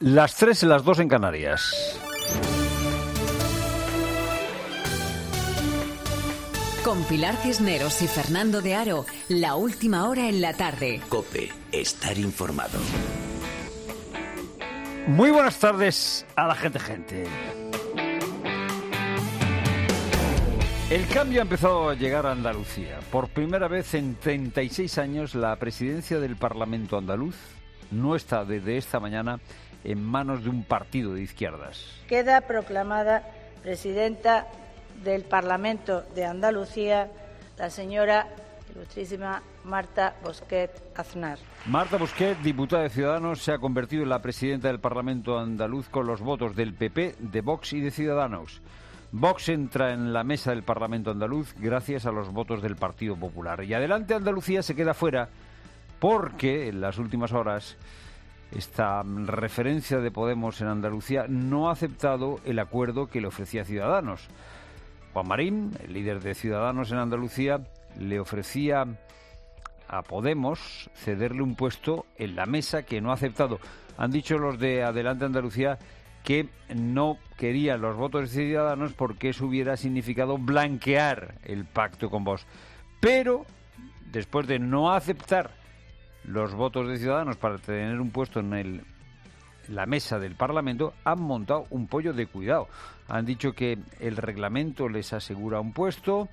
Las 3 y las 2 en Canarias. Con Pilar Cisneros y Fernando de Aro, la última hora en la tarde. COPE, estar informado. Muy buenas tardes a la gente. El cambio ha empezado a llegar a Andalucía. Por primera vez en 36 años, la presidencia del Parlamento andaluz no está desde esta mañana en manos de un partido de izquierdas. Queda proclamada presidenta del Parlamento de Andalucía la señora ilustrísima Marta Bosquet Aznar. Marta Bosquet, diputada de Ciudadanos, se ha convertido en la presidenta del Parlamento andaluz con los votos del PP, de Vox y de Ciudadanos. Vox entra en la mesa del Parlamento andaluz gracias a los votos del Partido Popular. Y Adelante Andalucía se queda fuera porque en las últimas horas esta referencia de Podemos en Andalucía no ha aceptado el acuerdo que le ofrecía Ciudadanos. Juan Marín, el líder de Ciudadanos en Andalucía, le ofrecía a Podemos cederle un puesto en la mesa que no ha aceptado. Han dicho los de Adelante Andalucía que no querían los votos de Ciudadanos porque eso hubiera significado blanquear el pacto con Vox. Pero, después de no aceptar los votos de Ciudadanos para tener un puesto en la mesa del Parlamento, han montado un pollo de cuidado. Han dicho que el reglamento les asegura un puesto,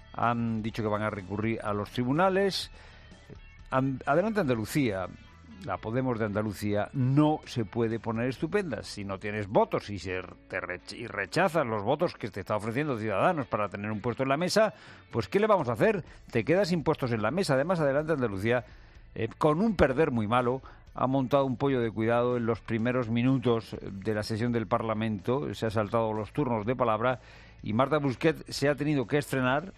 han dicho que van a recurrir a los tribunales. Adelante Andalucía, la Podemos de Andalucía, no se puede poner estupenda. Si no tienes votos y rechazas los votos que te está ofreciendo Ciudadanos para tener un puesto en la mesa, pues ¿qué le vamos a hacer? Te quedas sin puestos en la mesa. Además, Adelante Andalucía, con un perder muy malo, ha montado un pollo de cuidado en los primeros minutos de la sesión del Parlamento. Se ha saltado los turnos de palabra y Marta Bosquet se ha tenido que estrenar,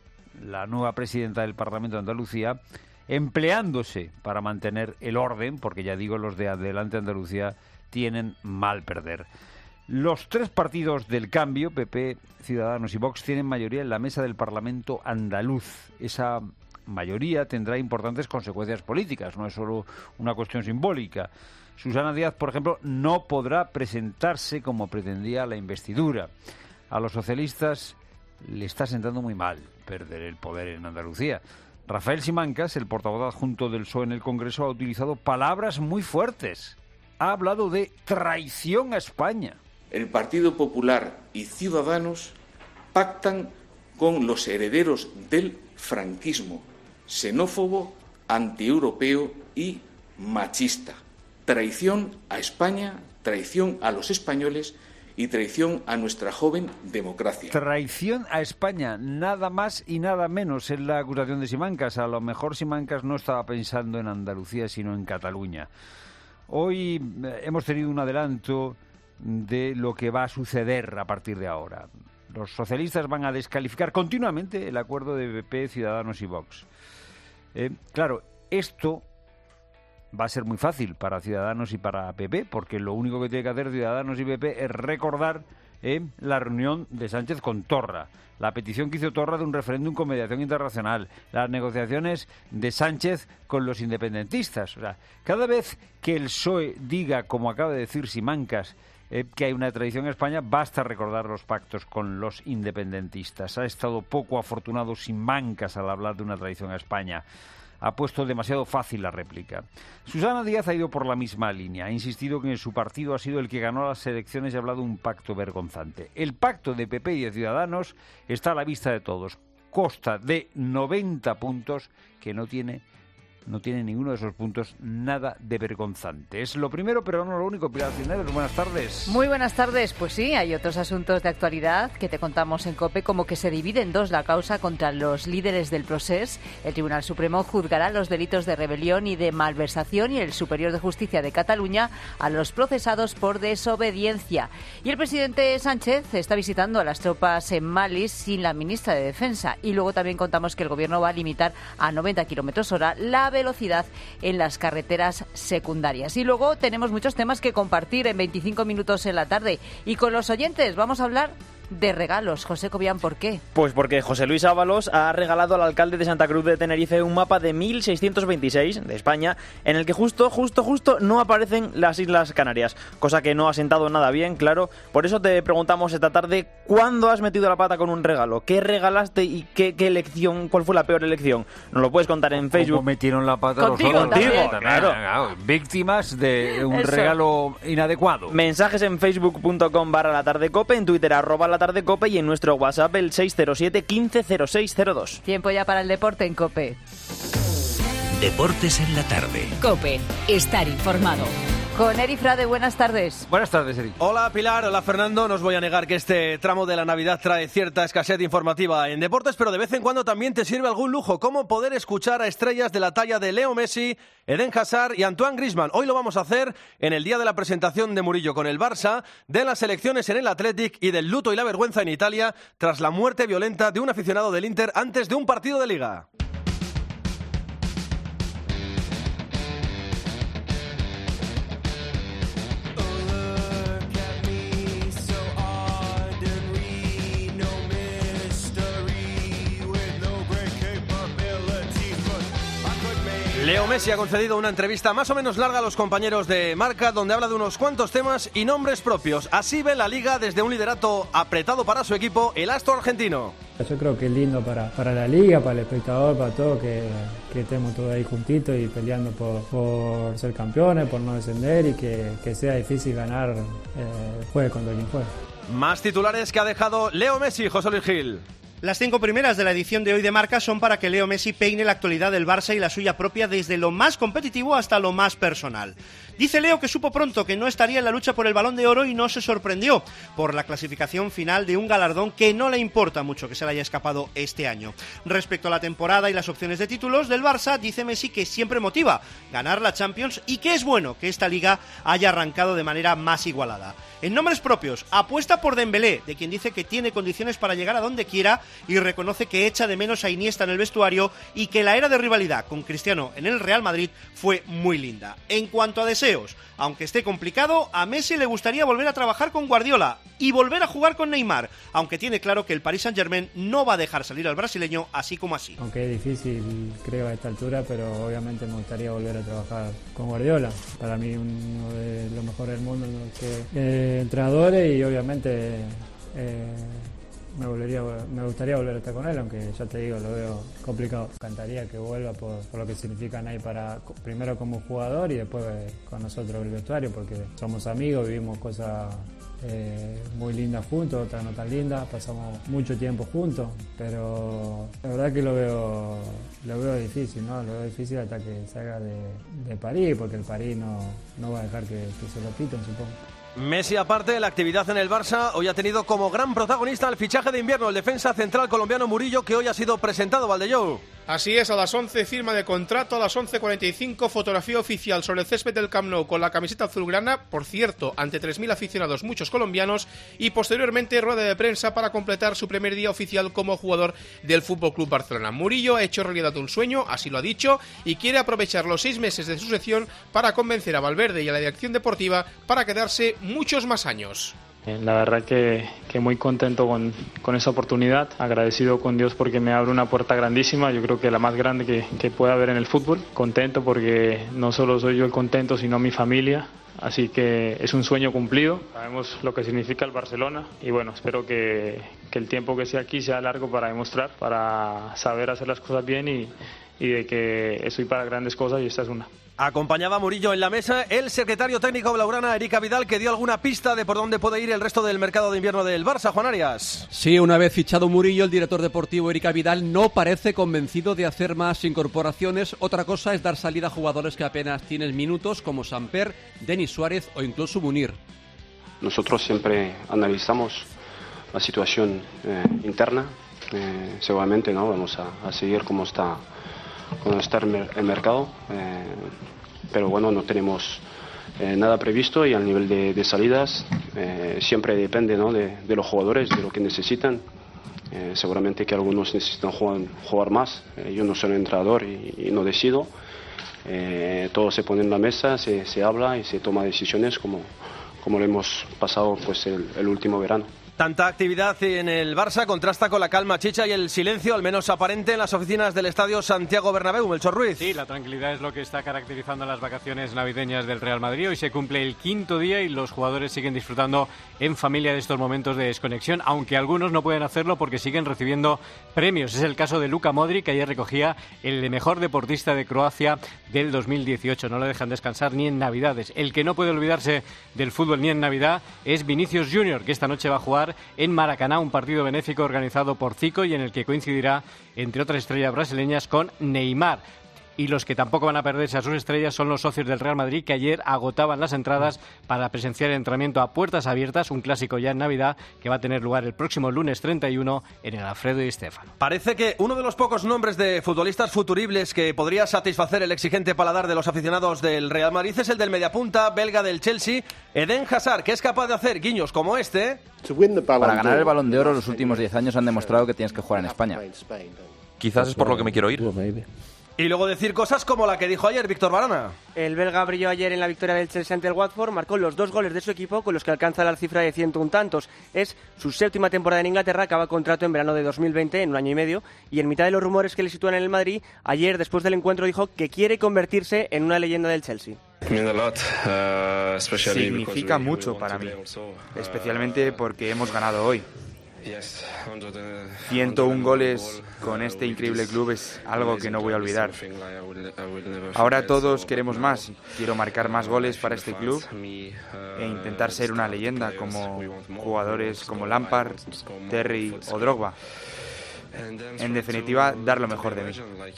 la nueva presidenta del Parlamento de Andalucía, empleándose para mantener el orden, porque ya digo, los de Adelante Andalucía tienen mal perder. Los tres partidos del cambio, PP, Ciudadanos y Vox, tienen mayoría en la mesa del Parlamento andaluz. Esa mayoría tendrá importantes consecuencias políticas, no es solo una cuestión simbólica. Susana Díaz, por ejemplo, no podrá presentarse como pretendía la investidura. A los socialistas le está sentando muy mal perder el poder en Andalucía. Rafael Simancas, el portavoz adjunto del PSOE en el Congreso, ha utilizado palabras muy fuertes. Ha hablado de traición a España. El Partido Popular y Ciudadanos pactan con los herederos del franquismo, xenófobo, antieuropeo y machista. Traición a España, traición a los españoles y traición a nuestra joven democracia. Traición a España, nada más y nada menos, es la acusación de Simancas. A lo mejor Simancas no estaba pensando en Andalucía, sino en Cataluña. Hoy hemos tenido un adelanto de lo que va a suceder a partir de ahora. Los socialistas van a descalificar continuamente el acuerdo de PP, Ciudadanos y Vox. Claro, esto va a ser muy fácil para Ciudadanos y para PP, porque lo único que tiene que hacer Ciudadanos y PP es recordar la reunión de Sánchez con Torra, la petición que hizo Torra de un referéndum con mediación internacional, las negociaciones de Sánchez con los independentistas. O sea, cada vez que el PSOE diga, como acaba de decir Simancas, que hay una traición en España, basta recordar los pactos con los independentistas. Ha estado poco afortunado Simancas al hablar de una traición a España. Ha puesto demasiado fácil la réplica. Susana Díaz ha ido por la misma línea. Ha insistido que su partido ha sido el que ganó las elecciones y ha hablado de un pacto vergonzante. El pacto de PP y de Ciudadanos está a la vista de todos. Consta de 90 puntos que no tiene ninguno de esos puntos nada de vergonzante. Es lo primero, pero no lo único. Pilar Cisneros, buenas tardes. Muy buenas tardes. Pues sí, hay otros asuntos de actualidad que te contamos en COPE, como que se divide en dos la causa contra los líderes del Procés. El Tribunal Supremo juzgará los delitos de rebelión y de malversación y el Superior de Justicia de Cataluña a los procesados por desobediencia. Y el presidente Sánchez está visitando a las tropas en Mali sin la ministra de Defensa. Y luego también contamos que el Gobierno va a limitar a 90 km/h la velocidad en las carreteras secundarias. Y luego tenemos muchos temas que compartir en 25 minutos en la tarde. Y con los oyentes vamos a hablar de regalos. José Cobian, ¿por qué? Pues porque José Luis Ábalos ha regalado al alcalde de Santa Cruz de Tenerife un mapa de 1626 de España, en el que justo no aparecen las Islas Canarias, cosa que no ha sentado nada bien, claro. Por eso te preguntamos esta tarde, ¿cuándo has metido la pata con un regalo? ¿Qué regalaste y qué elección? ¿Cuál fue la peor elección? Nos lo puedes contar en Facebook. ¿Cómo metieron la pata Contigo, los otros? también. Claro. Víctimas de un Eso. regalo inadecuado. Mensajes en facebook.com/latardecope, en Twitter @latardecope y en nuestro WhatsApp el 607 150602. Tiempo ya para el deporte en COPE. Deportes en la tarde. COPE. Estar informado. Con Eri Frade, buenas tardes. Buenas tardes, Eric. Hola Pilar, hola Fernando. No os voy a negar que este tramo de la Navidad trae cierta escasez informativa en deportes, pero de vez en cuando también te sirve algún lujo, como poder escuchar a estrellas de la talla de Leo Messi, Eden Hazard y Antoine Griezmann. Hoy lo vamos a hacer en el día de la presentación de Murillo con el Barça, de las elecciones en el Athletic y del luto y la vergüenza en Italia tras la muerte violenta de un aficionado del Inter antes de un partido de Liga. Leo Messi ha concedido una entrevista más o menos larga a los compañeros de Marca, donde habla de unos cuantos temas y nombres propios. Así ve la Liga desde un liderato apretado para su equipo, el astro argentino. Yo creo que es lindo para la Liga, para el espectador, para todo, que estemos todos ahí juntitos y peleando por ser campeones, por no descender y que sea difícil ganar juegue contra quien juegue. Más titulares que ha dejado Leo Messi, José Luis Gil. Las 5 primeras de la edición de hoy de Marca son para que Leo Messi peine la actualidad del Barça y la suya propia desde lo más competitivo hasta lo más personal. Dice Leo que supo pronto que no estaría en la lucha por el Balón de Oro y no se sorprendió por la clasificación final de un galardón que no le importa mucho que se le haya escapado este año. Respecto a la temporada y las opciones de títulos del Barça, dice Messi que siempre motiva ganar la Champions y que es bueno que esta liga haya arrancado de manera más igualada. En nombres propios, apuesta por Dembélé, de quien dice que tiene condiciones para llegar a donde quiera y reconoce que echa de menos a Iniesta en el vestuario y que la era de rivalidad con Cristiano en el Real Madrid fue muy linda. En cuanto a deseos, aunque esté complicado, a Messi le gustaría volver a trabajar con Guardiola y volver a jugar con Neymar, aunque tiene claro que el Paris Saint-Germain no va a dejar salir al brasileño así como así. Aunque es difícil, creo, a esta altura, pero obviamente me gustaría volver a trabajar con Guardiola. Para mí uno de los mejores del mundo, entrenadores, y obviamente me gustaría volver a estar con él, aunque ya te digo, lo veo complicado. Me encantaría que vuelva por lo que significan ahí primero como jugador y después con nosotros el vestuario, porque somos amigos, vivimos cosas muy lindas juntos, otras no tan lindas, pasamos mucho tiempo juntos, pero la verdad que lo veo difícil, ¿no? Lo veo difícil hasta que salga de París, porque el París no va a dejar que se lo quiten, supongo. Messi, aparte de la actividad en el Barça, hoy ha tenido como gran protagonista el fichaje de invierno, el defensa central colombiano Murillo, que hoy ha sido presentado, Valdellou. Así es, a las 11 firma de contrato, a las 11:45 fotografía oficial sobre el césped del Camp Nou con la camiseta azulgrana, por cierto, ante 3.000 aficionados, muchos colombianos, y posteriormente rueda de prensa para completar su primer día oficial como jugador del FC Barcelona. Murillo ha hecho realidad un sueño, así lo ha dicho, y quiere aprovechar los 6 meses de su sección para convencer a Valverde y a la dirección deportiva para quedarse muchos más años. La verdad que muy contento con esa oportunidad, agradecido con Dios porque me abre una puerta grandísima, yo creo que la más grande que pueda haber en el fútbol. Contento porque no solo soy yo el contento, sino mi familia, así que es un sueño cumplido. Sabemos lo que significa el Barcelona y bueno, espero que el tiempo que sea aquí sea largo para demostrar, para saber hacer las cosas bien y de que estoy para grandes cosas y esta es una. Acompañaba a Murillo en la mesa el secretario técnico blaugrana, Eric Vidal, que dio alguna pista de por dónde puede ir el resto del mercado de invierno del Barça. Juan Arias. Sí, una vez fichado Murillo, el director deportivo Eric Vidal no parece convencido de hacer más incorporaciones. Otra cosa es dar salida a jugadores que apenas tienen minutos, como Samper, Denis Suárez o incluso Munir. Nosotros siempre analizamos la situación interna. Seguramente no vamos a seguir como está el mercado, pero bueno, no tenemos nada previsto y al nivel de salidas siempre depende, ¿no? de los jugadores, de lo que necesitan. Seguramente que algunos necesitan jugar más. Yo no soy un entrenador y no decido. Todo se pone en la mesa, se habla y se toma decisiones como lo hemos pasado pues el último verano. Tanta actividad en el Barça contrasta con la calma chicha y el silencio, al menos aparente, en las oficinas del estadio Santiago Bernabéu. Melchor Ruiz. Sí, la tranquilidad es lo que está caracterizando las vacaciones navideñas del Real Madrid. Hoy se cumple el 5º día y los jugadores siguen disfrutando en familia de estos momentos de desconexión, aunque algunos no pueden hacerlo porque siguen recibiendo premios. Es el caso de Luka Modric, que ayer recogía el de mejor deportista de Croacia del 2018. No lo dejan descansar ni en Navidades. El que no puede olvidarse del fútbol ni en Navidad es Vinicius Junior, que esta noche va a jugar en Maracaná, un partido benéfico organizado por Zico y en el que coincidirá, entre otras estrellas brasileñas, con Neymar. Y los que tampoco van a perderse a sus estrellas son los socios del Real Madrid, que ayer agotaban las entradas para presenciar el entrenamiento a puertas abiertas, un clásico ya en Navidad, que va a tener lugar el próximo lunes 31 en el Alfredo Di Stéfano. Parece que uno de los pocos nombres de futbolistas futuribles que podría satisfacer el exigente paladar de los aficionados del Real Madrid es el del mediapunta belga del Chelsea, Eden Hazard, que es capaz de hacer guiños como este. Para ganar el Balón de Oro, los últimos 10 años han demostrado que tienes que jugar en España. Quizás es por lo que me quiero ir. Y luego decir cosas como la que dijo ayer Víctor Varana. El belga brilló ayer en la victoria del Chelsea ante el Watford, marcó los 2 goles de su equipo con los que alcanza la cifra de 101 tantos. Es su 7ª temporada en Inglaterra, acaba contrato en verano de 2020, en un año y medio, y en mitad de los rumores que le sitúan en el Madrid, ayer después del encuentro dijo que quiere convertirse en una leyenda del Chelsea. Significa mucho para mí, especialmente porque hemos ganado hoy. 101 goles con este increíble club es algo que no voy a olvidar. Ahora todos queremos más. Quiero marcar más goles para este club e intentar ser una leyenda como jugadores como Lampard, Terry o Drogba. En definitiva, dar lo mejor de mí.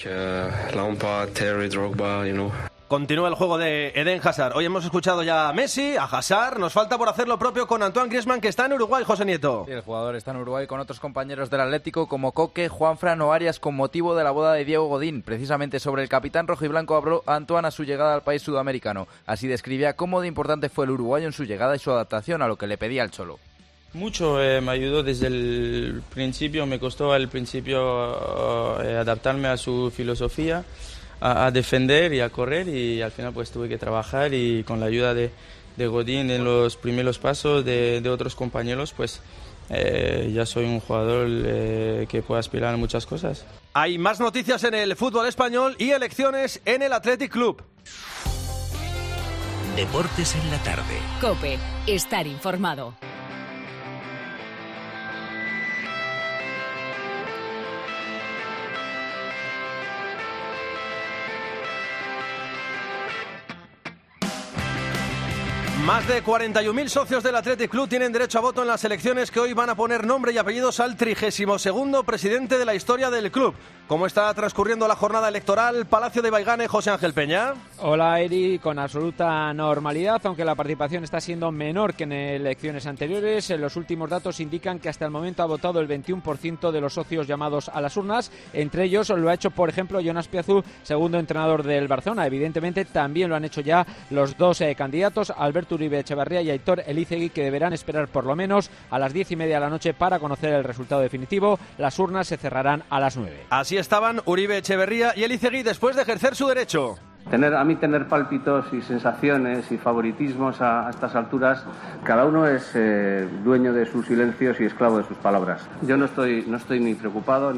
Continúa el juego de Eden Hazard. Hoy hemos escuchado ya a Messi, a Hazard. Nos falta por hacer lo propio con Antoine Griezmann, que está en Uruguay, José Nieto. Sí, el jugador está en Uruguay con otros compañeros del Atlético como Coque, Juanfran o Arias, con motivo de la boda de Diego Godín. Precisamente sobre el capitán rojiblanco habló Antoine a su llegada al país sudamericano. Así describía cómo de importante fue el uruguayo en su llegada y su adaptación a lo que le pedía el Cholo. Mucho, me ayudó desde el principio, me costó al principio adaptarme a su filosofía, a defender y a correr, y al final pues tuve que trabajar, y con la ayuda de Godín en los primeros pasos, de otros compañeros, pues ya soy un jugador que puede aspirar a muchas cosas. Hay más noticias en el fútbol español y elecciones en el Athletic Club. Deportes en la tarde. COPE, estar informado. Más de 41.000 socios del Athletic Club tienen derecho a voto en las elecciones que hoy van a poner nombre y apellidos al 32º presidente de la historia del club. ¿Cómo está transcurriendo la jornada electoral? Palacio de Baigane, José Ángel Peña. Hola, Eri, con absoluta normalidad, aunque la participación está siendo menor que en elecciones anteriores. Los últimos datos indican que hasta el momento ha votado el 21% de los socios llamados a las urnas. Entre ellos lo ha hecho, por ejemplo, Jonas Piazú, segundo entrenador del Barcelona. Evidentemente también lo han hecho ya los dos candidatos, Alberto Uribe Etxebarria y Aitor Elizegui, que deberán esperar por lo menos a las 10:30 de la noche para conocer el resultado definitivo. Las urnas se cerrarán a las 9. Así estaban Uribe Etxebarria y Elizegui después de ejercer su derecho. A mí tener pálpitos y sensaciones y favoritismos a estas alturas, cada uno es dueño de sus silencios y esclavo de sus palabras. Yo no estoy ni preocupado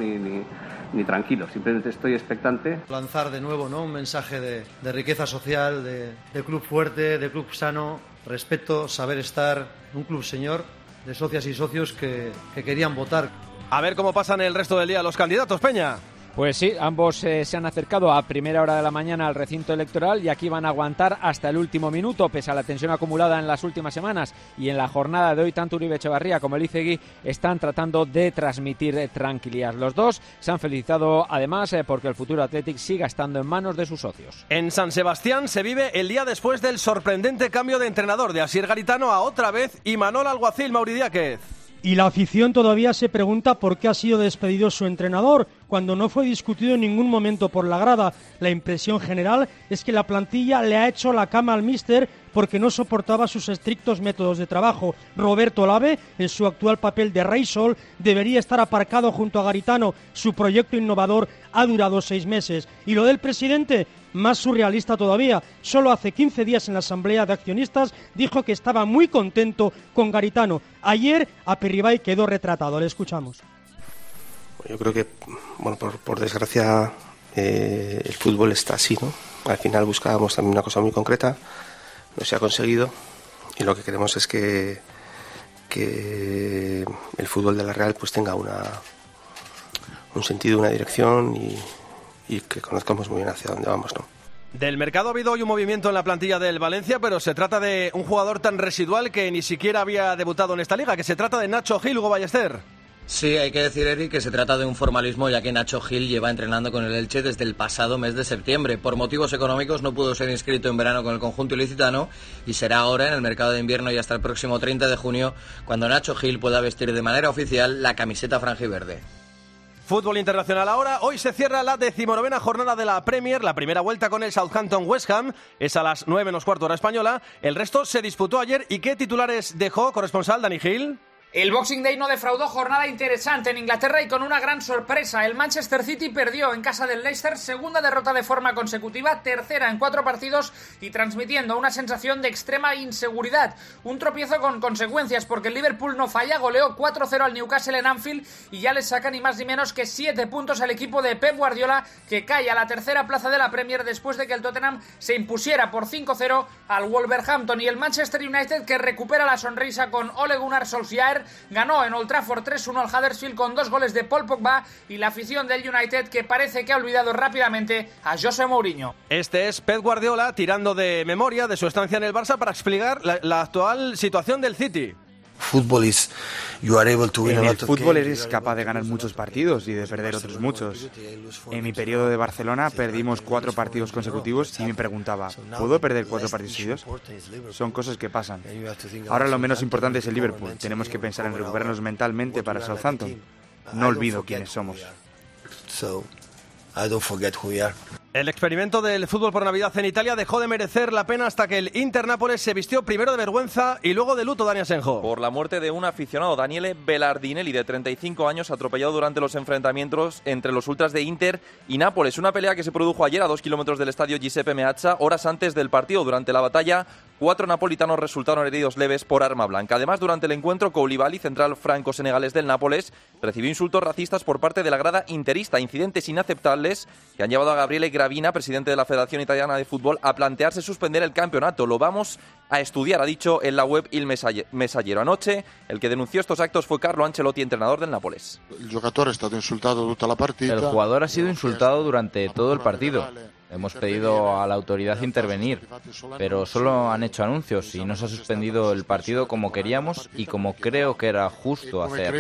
ni tranquilo, simplemente estoy expectante. Lanzar de nuevo, ¿no?, un mensaje de riqueza social, de club fuerte, de club sano, respeto, saber estar, un club señor, de socias y socios que querían votar. A ver cómo pasan el resto del día los candidatos, Peña. Pues sí, ambos se han acercado a primera hora de la mañana al recinto electoral y aquí van a aguantar hasta el último minuto, pese a la tensión acumulada en las últimas semanas. Y en la jornada de hoy, tanto Uribe Etxebarria como Elizegui están tratando de transmitir tranquilidad. Los dos se han felicitado además porque el futuro Athletic siga estando en manos de sus socios. En San Sebastián se vive el día después del sorprendente cambio de entrenador de Asier Garitano a otra vez Imanol Alguacil. Mauri Diáquez. Y la afición todavía se pregunta por qué ha sido despedido su entrenador, cuando no fue discutido en ningún momento por la grada. La impresión general es que la plantilla le ha hecho la cama al míster porque no soportaba sus estrictos métodos de trabajo. Roberto Olave, en su actual papel de Rei Sol, debería estar aparcado junto a Garitano. Su proyecto innovador ha durado 6 meses. Y lo del presidente, más surrealista todavía. Solo hace 15 días en la asamblea de accionistas dijo que estaba muy contento con Garitano. Ayer Aperribay quedó retratado. Le escuchamos. Yo creo que, bueno, por desgracia, el fútbol está así, ¿no? Al final buscábamos también una cosa muy concreta, no se ha conseguido, y lo que queremos es que el fútbol de la Real pues tenga un sentido, una dirección y que conozcamos muy bien hacia dónde vamos, ¿no? Del mercado ha habido hoy un movimiento en la plantilla del Valencia, pero se trata de un jugador tan residual que ni siquiera había debutado en esta liga, que se trata de Nacho Gil, Hugo Ballester. Sí, hay que decir, Eric, que se trata de un formalismo, ya que Nacho Gil lleva entrenando con el Elche desde el pasado mes de septiembre. Por motivos económicos no pudo ser inscrito en verano con el conjunto ilicitano y será ahora, en el mercado de invierno y hasta el próximo 30 de junio, cuando Nacho Gil pueda vestir de manera oficial la camiseta franjiverde. Fútbol internacional ahora. Hoy se cierra la 19ª jornada de la Premier. La primera vuelta con el Southampton West Ham es a las 9:15 hora española. El resto se disputó ayer. ¿Y qué titulares dejó, corresponsal Dani Gil? El Boxing Day no defraudó, jornada interesante en Inglaterra y con una gran sorpresa. El Manchester City perdió en casa del Leicester, segunda derrota de forma consecutiva, tercera en 4 partidos y transmitiendo una sensación de extrema inseguridad. Un tropiezo con consecuencias porque el Liverpool no falla, goleó 4-0 al Newcastle en Anfield y ya le saca ni más ni menos que 7 puntos al equipo de Pep Guardiola, que cae a la tercera plaza de la Premier después de que el Tottenham se impusiera por 5-0 al Wolverhampton. Y el Manchester United, que recupera la sonrisa con Ole Gunnar Solskjaer, ganó en Old Trafford 3-1 al Huddersfield con 2 goles de Paul Pogba, y la afición del United, que parece que ha olvidado rápidamente a José Mourinho. Este es Pep Guardiola tirando de memoria de su estancia en el Barça para explicar la actual situación del City. En el fútbol eres capaz de ganar muchos partidos y de perder otros muchos. En mi periodo de Barcelona perdimos 4 partidos consecutivos y me preguntaba, ¿puedo perder 4 partidos seguidos? Son cosas que pasan. Ahora lo menos importante es el Liverpool. Tenemos que pensar en recuperarnos mentalmente para Southampton. No olvido quiénes somos. El experimento del fútbol por Navidad en Italia dejó de merecer la pena hasta que el Inter-Nápoles se vistió primero de vergüenza y luego de luto, Dani Asenjo. Por la muerte de un aficionado, Daniele Belardinelli, de 35 años, atropellado durante los enfrentamientos entre los ultras de Inter y Nápoles. Una pelea que se produjo ayer a 2 kilómetros del estadio Giuseppe Meazza, horas antes del partido. Durante la batalla, 4 napolitanos resultaron heridos leves por arma blanca. Además, durante el encuentro, Koulibaly, central franco-senegalés del Nápoles, recibió insultos racistas por parte de la grada interista. Incidentes inaceptables que han llevado a Gabriele Gravina, presidente de la Federación Italiana de Fútbol, a plantearse suspender el campeonato. Lo vamos a estudiar, ha dicho en la web Il Messaggero. Anoche, el que denunció estos actos fue Carlo Ancelotti, entrenador del Nápoles. El jugador ha sido insultado durante todo el partido. Hemos pedido a la autoridad intervenir, pero solo han hecho anuncios y no se ha suspendido el partido como queríamos y como creo que era justo hacer.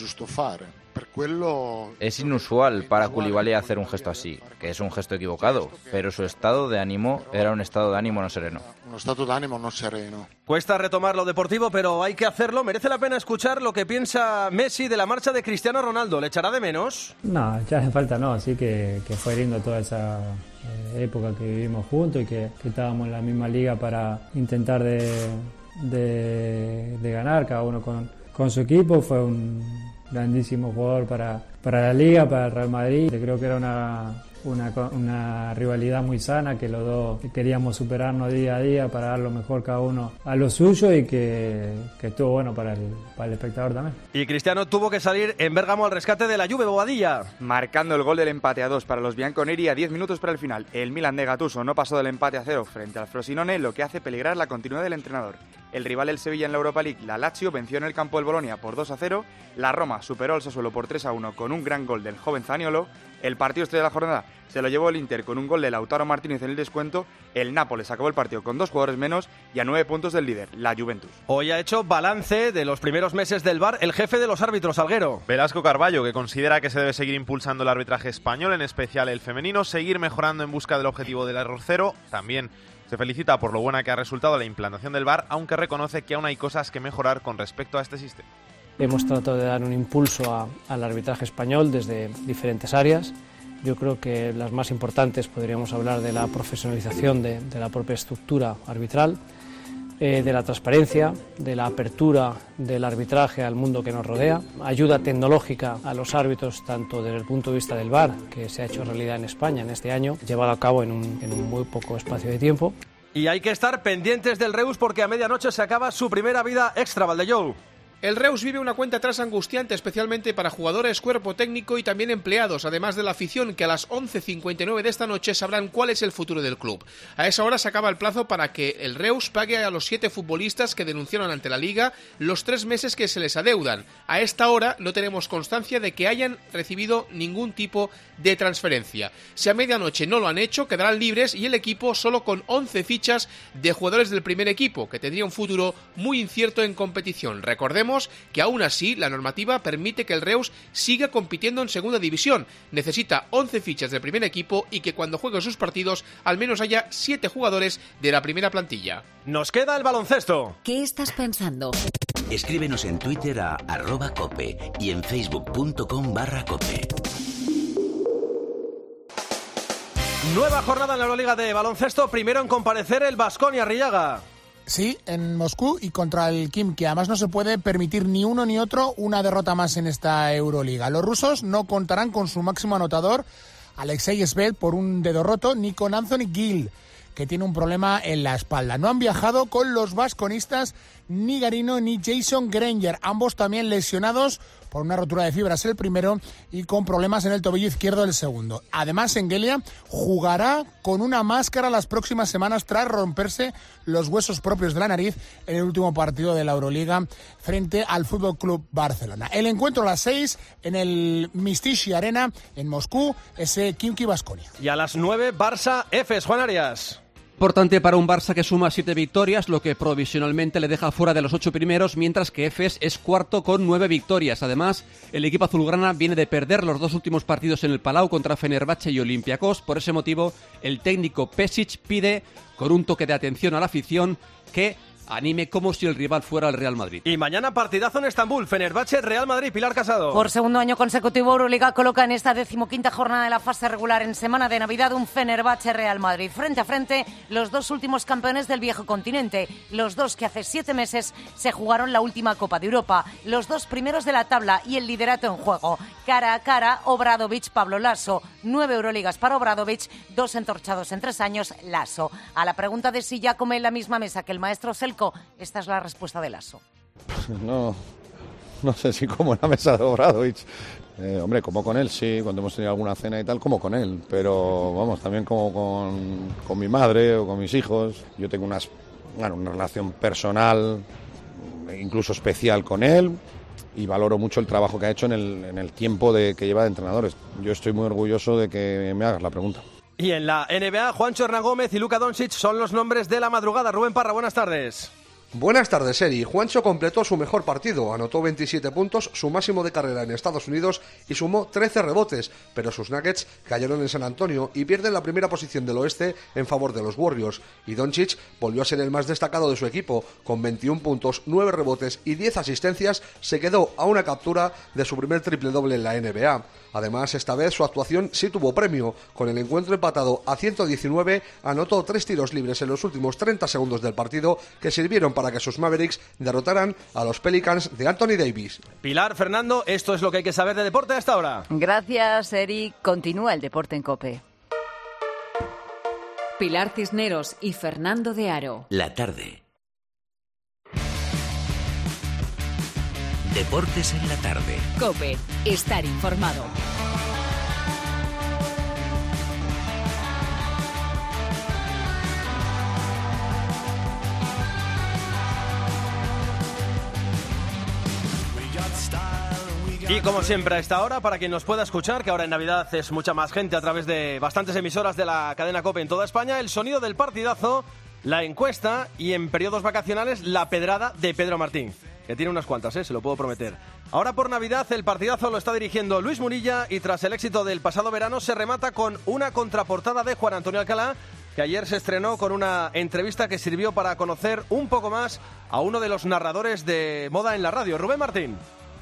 Es inusual para Koulibaly hacer un gesto así, que es un gesto equivocado, pero su estado de ánimo era un estado de ánimo no sereno. Cuesta retomar lo deportivo, pero hay que hacerlo. Merece la pena escuchar lo que piensa Messi de la marcha de Cristiano Ronaldo. ¿Le echará de menos? No, ya hace falta no, sí que fue lindo toda esa época que vivimos juntos y que estábamos en la misma liga para intentar de ganar, cada uno con su equipo. Fue un grandísimo jugador para la Liga, para el Real Madrid. Creo que era una rivalidad muy sana, que los dos queríamos superarnos día a día para dar lo mejor cada uno a lo suyo y que estuvo bueno para el espectador también. Y Cristiano tuvo que salir en Bérgamo al rescate de la Juve, Bobadilla. Marcando el gol del empate a 2 para los bianconeri a 10 minutos para el final. El Milan de Gattuso no pasó del empate a 0 frente al Frosinone, lo que hace peligrar la continuidad del entrenador. El rival del Sevilla en la Europa League, la Lazio, venció en el campo del Bolonia por 2-0. La Roma superó al Sassuolo por 3-1 con un gran gol del joven Zaniolo. El partido estrella de la jornada se lo llevó el Inter con un gol de Lautaro Martínez en el descuento. El Nápoles acabó el partido con 2 jugadores menos y a 9 puntos del líder, la Juventus. Hoy ha hecho balance de los primeros meses del VAR el jefe de los árbitros, Salguero. Velasco Carballo, que considera que se debe seguir impulsando el arbitraje español, en especial el femenino, seguir mejorando en busca del objetivo del error cero. También se felicita por lo buena que ha resultado la implantación del VAR, aunque reconoce que aún hay cosas que mejorar con respecto a este sistema. Hemos tratado de dar un impulso al arbitraje español desde diferentes áreas. Yo creo que las más importantes podríamos hablar de la profesionalización de la propia estructura arbitral, de la transparencia, de la apertura del arbitraje al mundo que nos rodea, ayuda tecnológica a los árbitros tanto desde el punto de vista del VAR, que se ha hecho realidad en España en este año, llevado a cabo en un muy poco espacio de tiempo. Y hay que estar pendientes del Reus porque a medianoche se acaba su primera vida extra, Valdellou. El Reus vive una cuenta atrás angustiante, especialmente para jugadores, cuerpo técnico y también empleados, además de la afición, que a las 11:59 de esta noche sabrán cuál es el futuro del club. A esa hora se acaba el plazo para que el Reus pague a los 7 futbolistas que denunciaron ante la Liga los 3 meses que se les adeudan. A esta hora no tenemos constancia de que hayan recibido ningún tipo de transferencia. Si a medianoche no lo han hecho, quedarán libres y el equipo solo con 11 fichas de jugadores del primer equipo, que tendría un futuro muy incierto en competición. Recordemos que aún así la normativa permite que el Reus siga compitiendo en segunda división. Necesita 11 fichas del primer equipo y que cuando juegue sus partidos al menos haya 7 jugadores de la primera plantilla. Nos queda el baloncesto. ¿Qué estás pensando? Escríbenos en Twitter a @cope y en facebook.com/cope. Nueva jornada en la Euroliga de baloncesto. Primero en comparecer el Baskonia, Arrillaga. Sí, en Moscú y contra el Khimki. Además no se puede permitir ni uno ni otro una derrota más en esta Euroliga. Los rusos no contarán con su máximo anotador, Alexei Svel, por un dedo roto, ni con Anthony Gill, que tiene un problema en la espalda. No han viajado con los baskonistas ni Garino ni Jason Granger, ambos también lesionados por una rotura de fibras el primero y con problemas en el tobillo izquierdo el segundo. Además, Engelia jugará con una máscara las próximas semanas tras romperse los huesos propios de la nariz en el último partido de la Euroliga frente al FC Barcelona. El encuentro a las 6 en el Mystici Arena en Moscú, ese Khimki Baskonia. Y a las 9, Barça Efes, Juan Arias. Importante para un Barça que suma 7 victorias, lo que provisionalmente le deja fuera de los 8 primeros, mientras que Efes es cuarto con 9 victorias. Además, el equipo azulgrana viene de perder los 2 últimos partidos en el Palau contra Fenerbahce y Olympiacos. Por ese motivo, el técnico Pesic pide, con un toque de atención a la afición, que anime como si el rival fuera el Real Madrid. Y mañana partidazo en Estambul, Fenerbahce, Real Madrid, Pilar Casado. Por segundo año consecutivo, Euroliga coloca en esta 15ª jornada de la fase regular en semana de Navidad un Fenerbahce Real Madrid. Frente a frente, los 2 últimos campeones del viejo continente, los 2 que hace 7 meses se jugaron la última Copa de Europa, los 2 primeros de la tabla y el liderato en juego. Cara a cara, Obradovic-Pablo Laso. 9 Euroligas para Obradovic, 2 entorchados en 3 años, Laso. A la pregunta de si ya come en la misma mesa que el maestro Selko, esta es la respuesta de Laso. No sé si como en la mesa de Obradovic. Hombre, como con él, sí, cuando hemos tenido alguna cena y tal, como con él. Pero, vamos, también como con mi madre o con mis hijos. Yo tengo una relación personal, incluso especial con él. Y valoro mucho el trabajo que ha hecho en el tiempo que lleva de entrenadores. Yo estoy muy orgulloso de que me hagas la pregunta. Y en la NBA, Juancho Hernán Gómez y Luka Doncic son los nombres de la madrugada. Rubén Parra, buenas tardes. Buenas tardes, Eri. Juancho completó su mejor partido, anotó 27 puntos, su máximo de carrera en Estados Unidos y sumó 13 rebotes, pero sus Nuggets cayeron en San Antonio y pierden la primera posición del oeste en favor de los Warriors. Y Doncic volvió a ser el más destacado de su equipo, con 21 puntos, 9 rebotes y 10 asistencias, se quedó a una captura de su primer triple-doble en la NBA. Además, esta vez su actuación sí tuvo premio. Con el encuentro empatado a 119, anotó 3 tiros libres en los últimos 30 segundos del partido que sirvieron para que sus Mavericks derrotaran a los Pelicans de Anthony Davis. Pilar, Fernando, esto es lo que hay que saber de deporte hasta ahora. Gracias, Eric. Continúa el deporte en COPE. Pilar Cisneros y Fernando de Aro. La tarde. Deportes en la tarde. COPE. Estar informado. Y como siempre a esta hora, para quien nos pueda escuchar, que ahora en Navidad es mucha más gente a través de bastantes emisoras de la cadena COPE en toda España, el sonido del partidazo, la encuesta y en periodos vacacionales la pedrada de Pedro Martín, que tiene unas cuantas, se lo puedo prometer. Ahora por Navidad el partidazo lo está dirigiendo Luis Munilla y tras el éxito del pasado verano se remata con una contraportada de Juan Antonio Alcalá, que ayer se estrenó con una entrevista que sirvió para conocer un poco más a uno de los narradores de moda en la radio, Rubén Martín.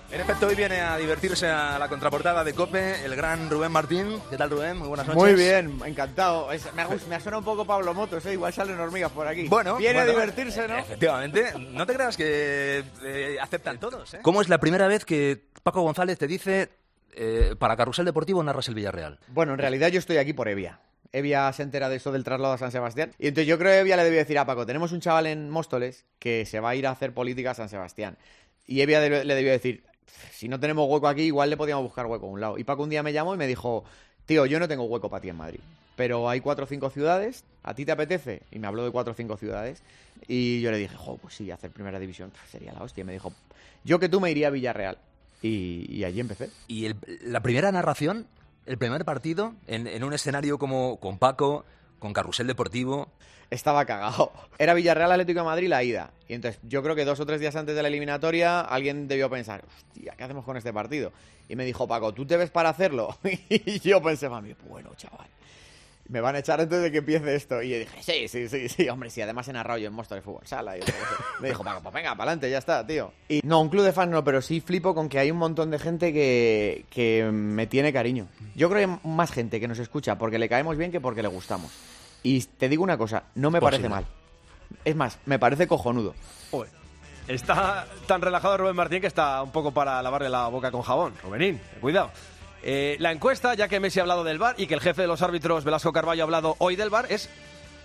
En efecto, hoy viene a divertirse a la contraportada de COPE el gran Rubén Martín. ¿Qué tal, Rubén? Muy buenas noches. Muy bien, encantado. Me ha sonado un poco Pablo Motos, igual salen hormigas por aquí. Bueno, viene a divertirse, ¿no? Efectivamente. No te creas que aceptan todos, ¿eh? ¿Cómo es la primera vez que Paco González te dice para Carrusel Deportivo narras el Villarreal? Bueno, en realidad yo estoy aquí por Evia. Evia se entera de eso del traslado a San Sebastián. Y entonces yo creo que Evia le debió decir a Paco, tenemos un chaval en Móstoles que se va a ir a hacer política a San Sebastián. Y Evia le debió decir, si no tenemos hueco aquí, igual le podíamos buscar hueco a un lado. Y Paco un día me llamó y me dijo, tío, yo no tengo hueco para ti en Madrid, pero hay 4 o 5 ciudades, ¿a ti te apetece? Y me habló de 4 o 5 ciudades. Y yo le dije, pues sí, hacer primera división sería la hostia. Y me dijo, yo que tú me iría a Villarreal. Y allí empecé. ¿Y la primera narración, el primer partido, en un escenario como con Paco, con Carrusel Deportivo? Estaba cagado. Era Villarreal Atlético de Madrid la ida. Y entonces yo creo que 2 o 3 días antes de la eliminatoria alguien debió pensar, hostia, ¿qué hacemos con este partido? Y me dijo, Paco, ¿tú te ves para hacerlo? Y yo pensé, mami, bueno, chaval, me van a echar antes de que empiece esto. Y yo dije, sí, hombre, sí, además he narrado yo en Móstoles Fútbol Sala. Y me dijo, Paco, pues venga, para adelante, ya está, tío. Y no, un club de fans no, pero sí flipo con que hay un montón de gente que me tiene cariño. Yo creo que hay más gente que nos escucha porque le caemos bien que porque le gustamos. Y te digo una cosa, no me parece mal. Es más, me parece cojonudo. Uy, está tan relajado Rubén Martín que está un poco para lavarle la boca con jabón. Rubenín, cuidado. La encuesta, ya que Messi ha hablado del VAR y que el jefe de los árbitros, Velasco Carballo, ha hablado hoy del VAR, es,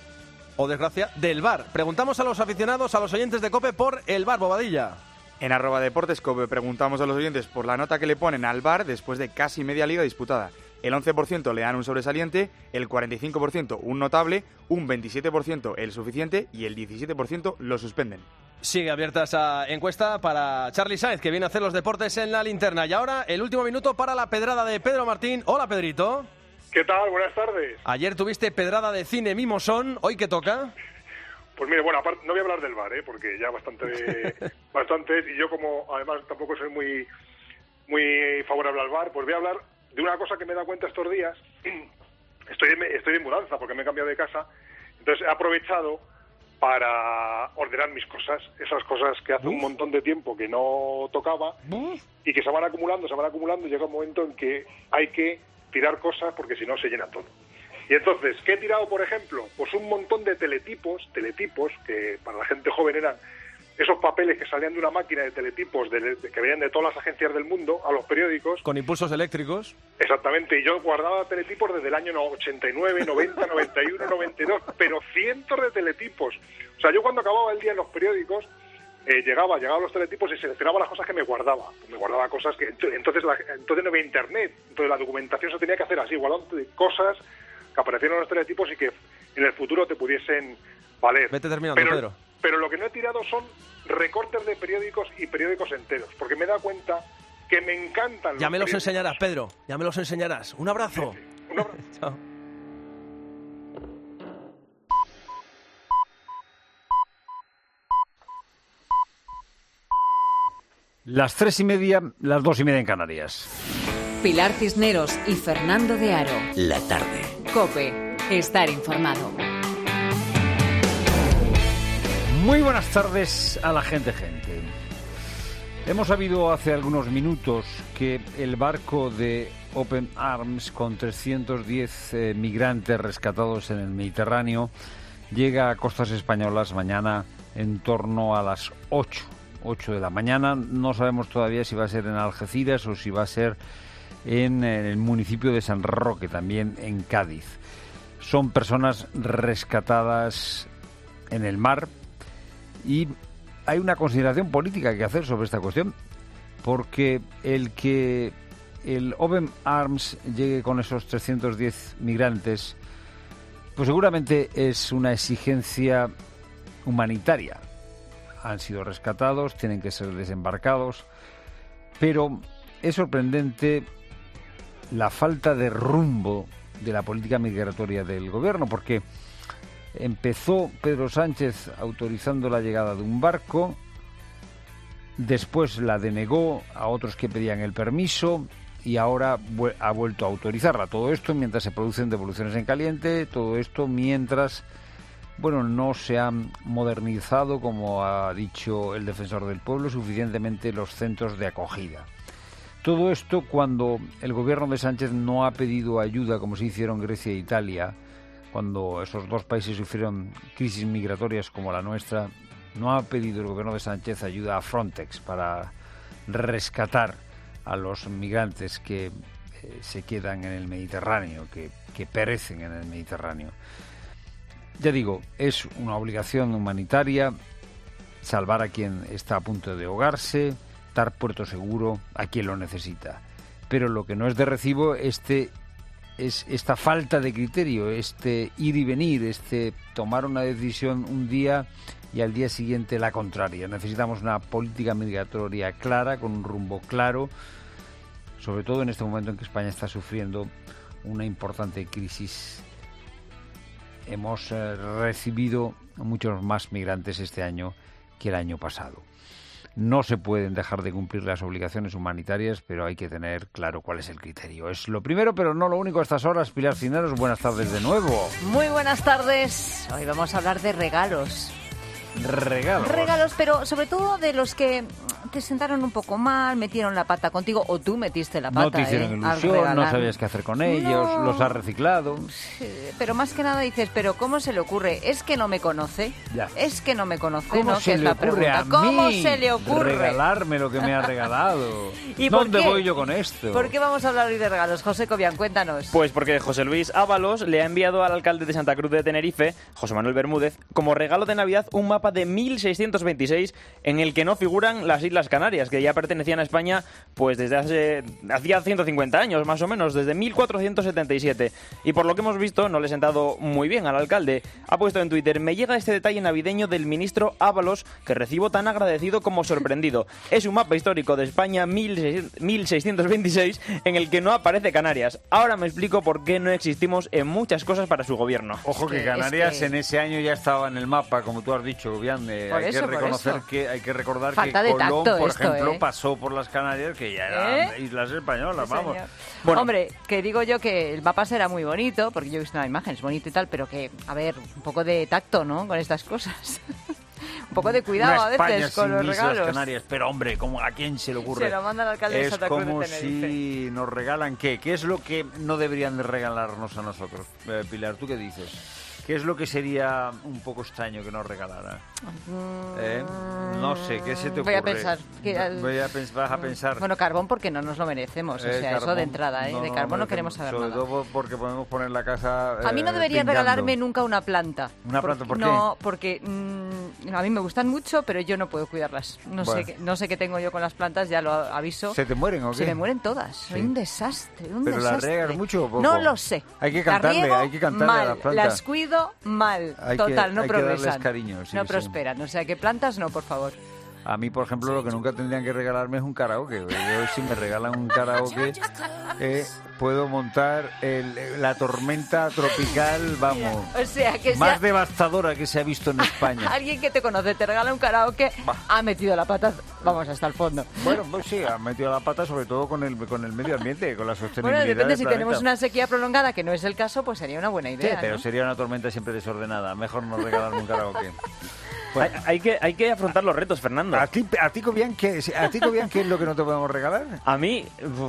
o desgracia, del VAR. Preguntamos a los aficionados, a los oyentes de COPE por el VAR, Bobadilla. En @DeportesCope preguntamos a los oyentes por la nota que le ponen al VAR después de casi media liga disputada. El 11% le dan un sobresaliente, el 45% un notable, un 27% el suficiente y el 17% lo suspenden. Sigue abierta esa encuesta para Charly Sáenz, que viene a hacer los deportes en la linterna. Y ahora el último minuto para la pedrada de Pedro Martín. Hola, Pedrito. ¿Qué tal? Buenas tardes. Ayer tuviste pedrada de cine Mimosón. ¿Hoy qué toca? Pues mire, bueno, aparte, no voy a hablar del VAR, porque ya bastante es, y yo como además tampoco soy muy favorable al VAR, pues voy a hablar de una cosa que me he dado cuenta estos días. Estoy de mudanza porque me he cambiado de casa, entonces he aprovechado para ordenar mis cosas, esas cosas que hace un montón de tiempo que no tocaba y que se van acumulando, y llega un momento en que hay que tirar cosas porque si no se llena todo. Y entonces, ¿qué he tirado, por ejemplo? Pues un montón de teletipos que para la gente joven eran esos papeles que salían de una máquina de teletipos que venían de todas las agencias del mundo a los periódicos. Con impulsos eléctricos. Exactamente, y yo guardaba teletipos desde el año 89, 90, 91, 92, pero cientos de teletipos. O sea, yo cuando acababa el día en los periódicos, llegaba a los teletipos y seleccionaba las cosas que me guardaba. Me guardaba cosas que... Entonces no había internet, entonces la documentación se tenía que hacer así, guardando cosas que aparecieron en los teletipos y que en el futuro te pudiesen valer. Vete terminando, Pedro. Pero lo que no he tirado son recortes de periódicos y periódicos enteros, porque me he dado cuenta que me encantan Ya me los enseñarás, Pedro, ya me los enseñarás. Un abrazo. Sí. Un abrazo. Chao. Las 3:30, las 2:30 en Canarias. Pilar Cisneros y Fernando de Aro. La tarde. COPE. Estar informado. Muy buenas tardes a la gente. Hemos sabido hace algunos minutos que el barco de Open Arms con 310 migrantes rescatados en el Mediterráneo llega a costas españolas mañana en torno a las 8 de la mañana. No sabemos todavía si va a ser en Algeciras o si va a ser en el municipio de San Roque, también en Cádiz. Son personas rescatadas en el mar y hay una consideración política que hacer sobre esta cuestión, porque el que el Open Arms llegue con esos 310 migrantes, pues seguramente es una exigencia humanitaria. Han sido rescatados, tienen que ser desembarcados, pero es sorprendente la falta de rumbo de la política migratoria del gobierno, porque empezó Pedro Sánchez autorizando la llegada de un barco, después la denegó a otros que pedían el permiso y ahora ha vuelto a autorizarla. Todo esto mientras se producen devoluciones en caliente, todo esto mientras bueno, no se han modernizado, como ha dicho el defensor del pueblo, suficientemente los centros de acogida. Todo esto cuando el gobierno de Sánchez no ha pedido ayuda, como se hicieron Grecia e Italia, cuando esos dos países sufrieron crisis migratorias como la nuestra. No ha pedido el gobierno de Sánchez ayuda a Frontex para rescatar a los migrantes que se quedan en el Mediterráneo, que perecen en el Mediterráneo. Ya digo, es una obligación humanitaria salvar a quien está a punto de ahogarse, dar puerto seguro a quien lo necesita. Pero lo que no es de recibo es esta falta de criterio, este ir y venir, tomar una decisión un día y al día siguiente la contraria. Necesitamos una política migratoria clara, con un rumbo claro, sobre todo en este momento en que España está sufriendo una importante crisis. Hemos recibido muchos más migrantes este año que el año pasado. No se pueden dejar de cumplir las obligaciones humanitarias, pero hay que tener claro cuál es el criterio. Es lo primero, pero no lo único a estas horas. Pilar Cisneros, buenas tardes de nuevo. Muy buenas tardes. Hoy vamos a hablar de regalos. Regalos, pero sobre todo de los que te sentaron un poco mal, metieron la pata contigo, o tú metiste la pata. No te hicieron ilusión, no sabías qué hacer con ellos, los has reciclado. Sí, pero más que nada dices, pero ¿cómo se le ocurre? Es que no me conoce. Ya. Es que no me conoce, ¿Cómo ¿no? se Que le es la ocurre a pregunta. ¿Cómo mí se le ocurre regalarme lo que me ha regalado? ¿Y por ¿Dónde qué? voy yo con esto? ¿Por qué vamos a hablar hoy de regalos? José Cobian, cuéntanos. Pues porque José Luis Ábalos le ha enviado al alcalde de Santa Cruz de Tenerife, José Manuel Bermúdez, como regalo de Navidad un mapa de 1626 en el que no figuran las Islas Canarias, que ya pertenecían a España pues desde hacía 150 años más o menos, desde 1477. Y por lo que hemos visto no le ha sentado muy bien al alcalde. Ha puesto en Twitter: me llega este detalle navideño del ministro Ábalos que recibo tan agradecido como sorprendido. Es un mapa histórico de España 1626 en el que no aparece Canarias. Ahora me explico por qué no existimos en muchas cosas para su gobierno. Ojo que Canarias en ese año ya estaba en el mapa, como tú has dicho, Bian. Hay que recordar Falta que de Colón, tacto por esto, ejemplo, pasó por las Canarias, que ya eran islas españolas, Sí, vamos. Bueno. Hombre, que digo yo que el mapa será muy bonito, porque yo he visto una imagen, es bonito y tal, pero que, a ver, un poco de tacto, ¿no?, con estas cosas. Un poco de cuidado a veces con los regalos. Canarias, pero hombre, ¿a quién se le ocurre? Se lo manda el alcalde de Santa Cruz de Tenerife. Es como si nos regalan ¿qué? ¿Qué es lo que no deberían de regalarnos a nosotros? Pilar, ¿tú qué dices? ¿Qué es lo que sería un poco extraño que nos regalara? No sé, ¿qué se te ocurre? Voy a pensar. Vas a pensar. Bueno, carbón porque no nos lo merecemos, o sea, carbón, eso de entrada, ¿eh? De carbón no queremos saber sobre nada. Sobre todo porque podemos poner la casa A mí no deberían regalarme nunca una planta. ¿Una planta por qué? No, porque a mí me gustan mucho, pero yo no puedo cuidarlas. No sé qué tengo yo con las plantas, ya lo aviso. ¿Se te mueren o qué? Se me mueren todas. Sí. Soy un desastre, ¿Pero las regas mucho o poco? No lo sé. Hay que cantarle mal, a las plantas. Las cuido mal. Total, no progresan. Que darles cariño, no prosperan. O sea, que plantas no, por favor. A mí, por ejemplo, lo que nunca tendrían que regalarme es un karaoke. Yo, si me regalan un karaoke, puedo montar la tormenta tropical, vamos, o sea, que más devastadora que se ha visto en España. Alguien que te conoce te regala un karaoke, ha metido la pata, vamos, hasta el fondo. Bueno, pues sí, ha metido la pata sobre todo con el medio ambiente, con la sostenibilidad. Bueno, depende, si planeta. Tenemos una sequía prolongada, que no es el caso, pues sería una buena idea. Sí, pero ¿no? sería una tormenta siempre desordenada. Mejor no regalarme un karaoke. Bueno. Hay que afrontar los retos, Fernando. ¿A ti Cobian, qué es lo que no te podemos regalar? A mí...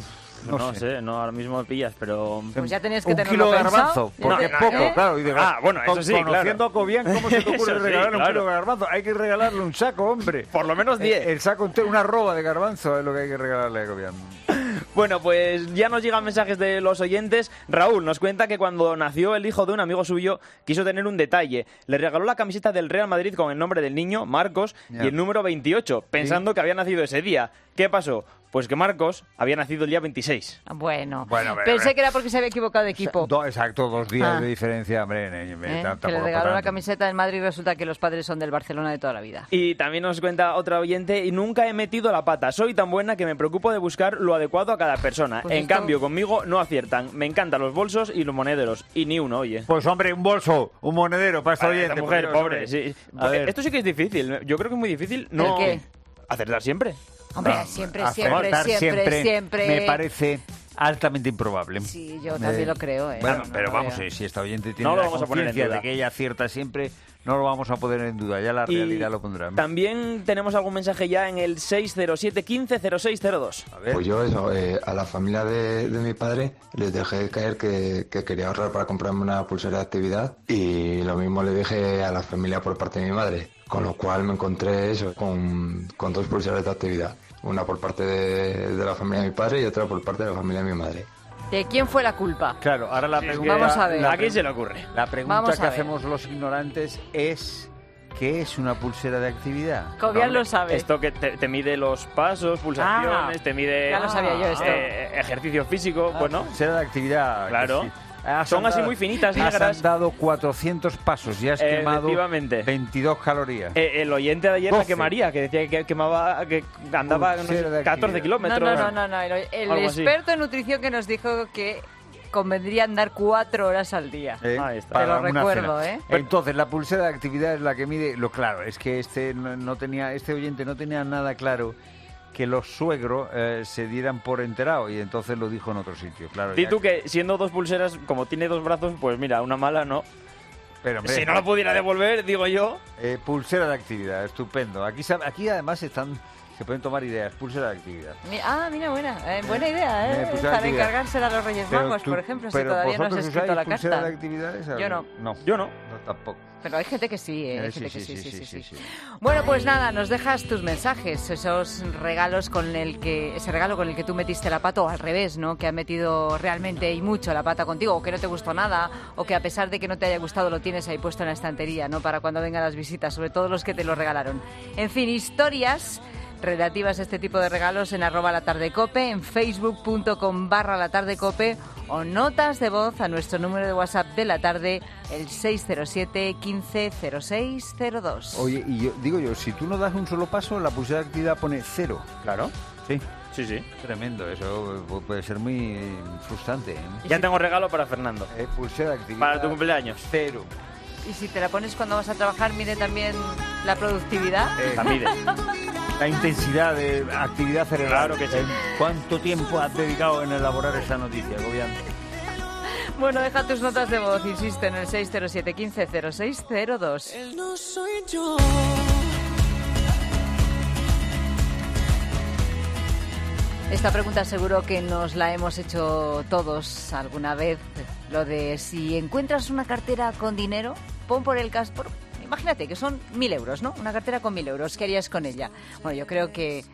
No sé, ahora mismo me pillas, pero... Pues ya tenías que tenerlo kilo de pensado. garbanzo, porque es poco, claro. Y bueno, eso sí, conociendo a Cobian, ¿cómo se te ocurre regalarle un kilo de garbanzo? Hay que regalarle un saco, hombre. Por lo menos 10. El saco entero, una arroba de garbanzo es lo que hay que regalarle a Cobian. Bueno, pues ya nos llegan mensajes de los oyentes. Raúl nos cuenta que cuando nació el hijo de un amigo suyo, quiso tener un detalle. Le regaló la camiseta del Real Madrid con el nombre del niño, Marcos, y el número 28, pensando que había nacido ese día. ¿Qué pasó? Pues que Marcos había nacido el día 26. Bueno, pensé que era porque se había equivocado de equipo. Exacto, 2 días de diferencia, hombre. Que le regaló la camiseta del Madrid y resulta que los padres son del Barcelona de toda la vida. Y también nos cuenta otra oyente: y nunca he metido la pata. Soy tan buena que me preocupo de buscar lo adecuado a cada persona. Pues en cambio, conmigo no aciertan. Me encantan los bolsos y los monederos. Y ni uno, oye. Pues hombre, un bolso, un monedero para esta oyente. Esta mujer, pobre, sí. Esto sí que es difícil. Yo creo que es muy difícil ¿El qué? acertar siempre. Hombre, siempre. Me parece altamente improbable. Sí, yo también lo creo. Bueno, no, pero no vamos, veo. si esta oyente tiene No lo la vamos a poner en conciencia duda. de que ella acierta siempre, no lo vamos a poner en duda, ya la Y realidad lo pondrá. También tenemos algún mensaje ya en el 607 15 0602. A ver. Pues yo eso, a la familia de mi padre les dejé caer que quería ahorrar para comprarme una pulsera de actividad y lo mismo le dije a la familia por parte de mi madre, con lo cual me encontré eso, con 2 pulseras de actividad, una por parte de la familia de mi padre y otra por parte de la familia de mi madre. ¿De quién fue la culpa? Claro, ahora la pregunta... Vamos a ver. ¿A quién se le ocurre? La pregunta Vamos que a ver. hacemos los ignorantes es... ¿qué es una pulsera de actividad? Cobian lo sabe. Esto que te mide los pasos, pulsaciones, te mide ya lo sabía yo esto. Ejercicio físico, pues no. Pulsera de actividad. Claro. que sí. Son así muy finitas, negras. Has andado 400 pasos y has quemado Efectivamente. 22 calorías. El oyente de ayer 12. la quemaría, que decía que quemaba, que andaba no sé, Pulsera de 14 actividad. kilómetros. No. El Algo así. experto en nutrición que nos dijo que convendría andar 4 horas al día. Ahí está. Te lo Para una recuerdo, cena. ¿eh? Entonces, la pulsera de actividad es la que mide... Lo claro, es que este oyente no tenía nada claro que los suegros se dieran por enterado y entonces lo dijo en otro sitio. Claro, Di ya tú que siendo 2 pulseras, como tiene 2 brazos, pues mira, una mala no. Pero, hombre, Si no la pudiera devolver, digo yo. Pulsera de actividad, estupendo. Aquí además se pueden tomar ideas. Pulsera de actividad. Mira, buena idea, ¿eh? pulsera de Para actividad. encargársela a los Reyes Pero Magos, tú- por ejemplo, si pero todavía no has ¿vosotros escrito la usáis pulsera carta. de actividades? Yo no. No. Yo no. No, tampoco. Pero hay gente que sí, ¿eh? Hay Sí, gente que sí. sí. Bueno, pues nada, nos dejas tus mensajes, esos regalos ese regalo con el que tú metiste la pata, o al revés, ¿no? Que ha metido realmente y mucho la pata contigo, o que no te gustó nada, o que a pesar de que no te haya gustado lo tienes ahí puesto en la estantería, ¿no? Para cuando vengan las visitas, sobre todo los que te lo regalaron. En fin, historias relativas a este tipo de regalos en @latardecope, en facebook.com/latardecope o notas de voz a nuestro número de WhatsApp de la tarde, el 607 15 0602. Oye, y digo yo, si tú no das un solo paso, la pulsera de actividad pone 0. Claro. Sí. Sí. Tremendo, eso puede ser muy frustrante. Ya tengo regalo para Fernando. Pulsera de actividad. Para tu cumpleaños. 0. Y si te la pones cuando vas a trabajar, mide también la productividad. La mide. La intensidad de actividad cerebral. Claro que sí. ¿Cuánto tiempo has dedicado en elaborar esa noticia, Gobián? Bueno, deja tus notas de voz, insisto, en el 607 15 0602. Él no soy yo. Esta pregunta seguro que nos la hemos hecho todos alguna vez. Lo de si encuentras una cartera con dinero, pon por el caso... Imagínate que son 1.000 euros, ¿no? Una cartera con 1.000 euros. ¿Qué harías con ella? Bueno, yo creo que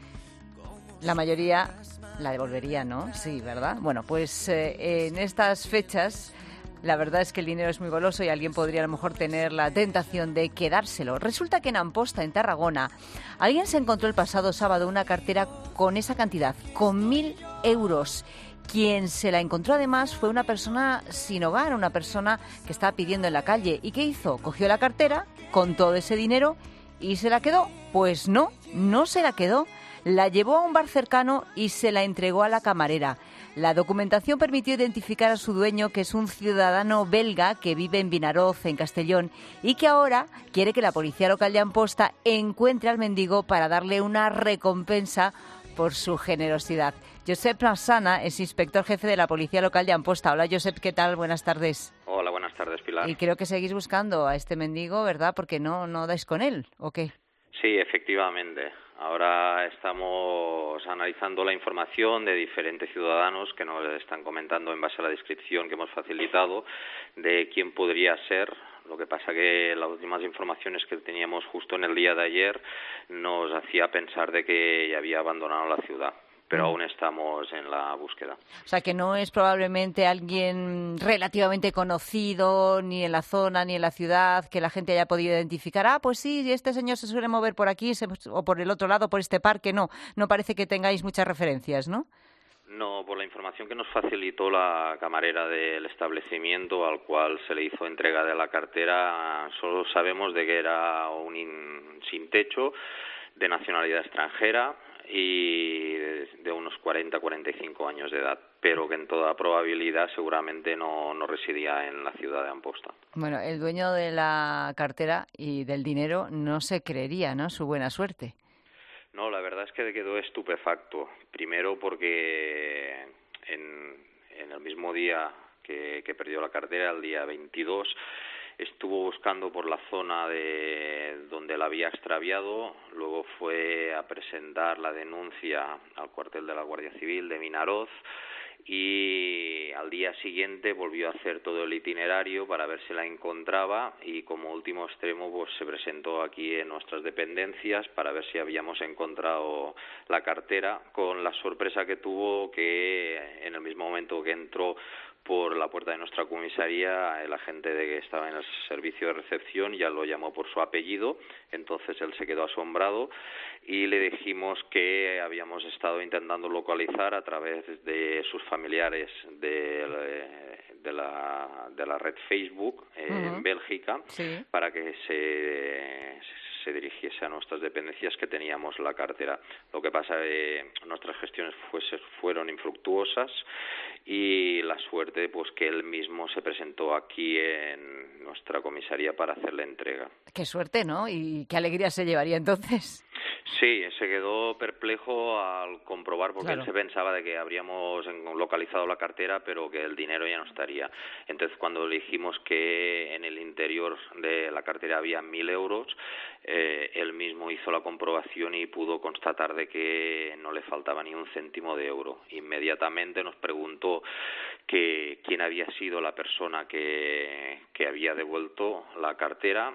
la mayoría la devolvería, ¿no? Sí, ¿verdad? Bueno, pues en estas fechas... La verdad es que el dinero es muy goloso y alguien podría a lo mejor tener la tentación de quedárselo. Resulta que en Amposta, en Tarragona, alguien se encontró el pasado sábado una cartera con esa cantidad, con 1.000 euros. Quien se la encontró además fue una persona sin hogar, una persona que estaba pidiendo en la calle. ¿Y qué hizo? Cogió la cartera con todo ese dinero y se la quedó. Pues no se la quedó. La llevó a un bar cercano y se la entregó a la camarera. La documentación permitió identificar a su dueño, que es un ciudadano belga que vive en Vinaroz, en Castellón, y que ahora quiere que la policía local de Amposta encuentre al mendigo para darle una recompensa por su generosidad. Josep Massana es inspector jefe de la policía local de Amposta. Hola, Josep, ¿qué tal? Buenas tardes. Hola, buenas tardes, Pilar. Y creo que seguís buscando a este mendigo, ¿verdad? Porque no dais con él, ¿o qué? Sí, efectivamente. Ahora estamos analizando la información de diferentes ciudadanos que nos están comentando en base a la descripción que hemos facilitado de quién podría ser. Lo que pasa que las últimas informaciones que teníamos justo en el día de ayer nos hacía pensar de que ya había abandonado la ciudad, pero aún estamos en la búsqueda. O sea, que no es probablemente alguien relativamente conocido ni en la zona ni en la ciudad, que la gente haya podido identificar. Ah, pues sí, este señor se suele mover por aquí o por el otro lado, por este parque. No parece que tengáis muchas referencias, ¿no? No, por la información que nos facilitó la camarera del establecimiento al cual se le hizo entrega de la cartera, solo sabemos de que era un sin techo, de nacionalidad extranjera y de unos 40-45 años de edad, pero que en toda probabilidad seguramente no residía en la ciudad de Amposta. Bueno, el dueño de la cartera y del dinero no se creería, ¿no?, su buena suerte. No, la verdad es que quedó estupefacto. Primero porque en el mismo día que perdió la cartera, el día 22, estuvo buscando por la zona de donde la había extraviado, luego fue a presentar la denuncia al cuartel de la Guardia Civil de Vinaroz y al día siguiente volvió a hacer todo el itinerario para ver si la encontraba y como último extremo pues se presentó aquí en nuestras dependencias para ver si habíamos encontrado la cartera, con la sorpresa que tuvo que en el mismo momento que entró por la puerta de nuestra comisaría, el agente que estaba en el servicio de recepción ya lo llamó por su apellido, entonces él se quedó asombrado y le dijimos que habíamos estado intentando localizar a través de sus familiares de la red Facebook en Bélgica, sí, para que se dirigiese a nuestras dependencias que teníamos la cartera. Lo que pasa es que nuestras gestiones fueron infructuosas y la suerte pues que él mismo se presentó aquí en nuestra comisaría para hacer la entrega. Qué suerte, ¿no? Y qué alegría se llevaría entonces. Sí, se quedó perplejo al comprobar porque Claro. él se pensaba de que habríamos localizado la cartera pero que el dinero ya no estaría. Entonces cuando le dijimos que en el interior de la cartera había 1.000 euros, él mismo hizo la comprobación y pudo constatar de que no le faltaba ni un céntimo de euro. Inmediatamente nos preguntó que quién había sido la persona que había devuelto la cartera.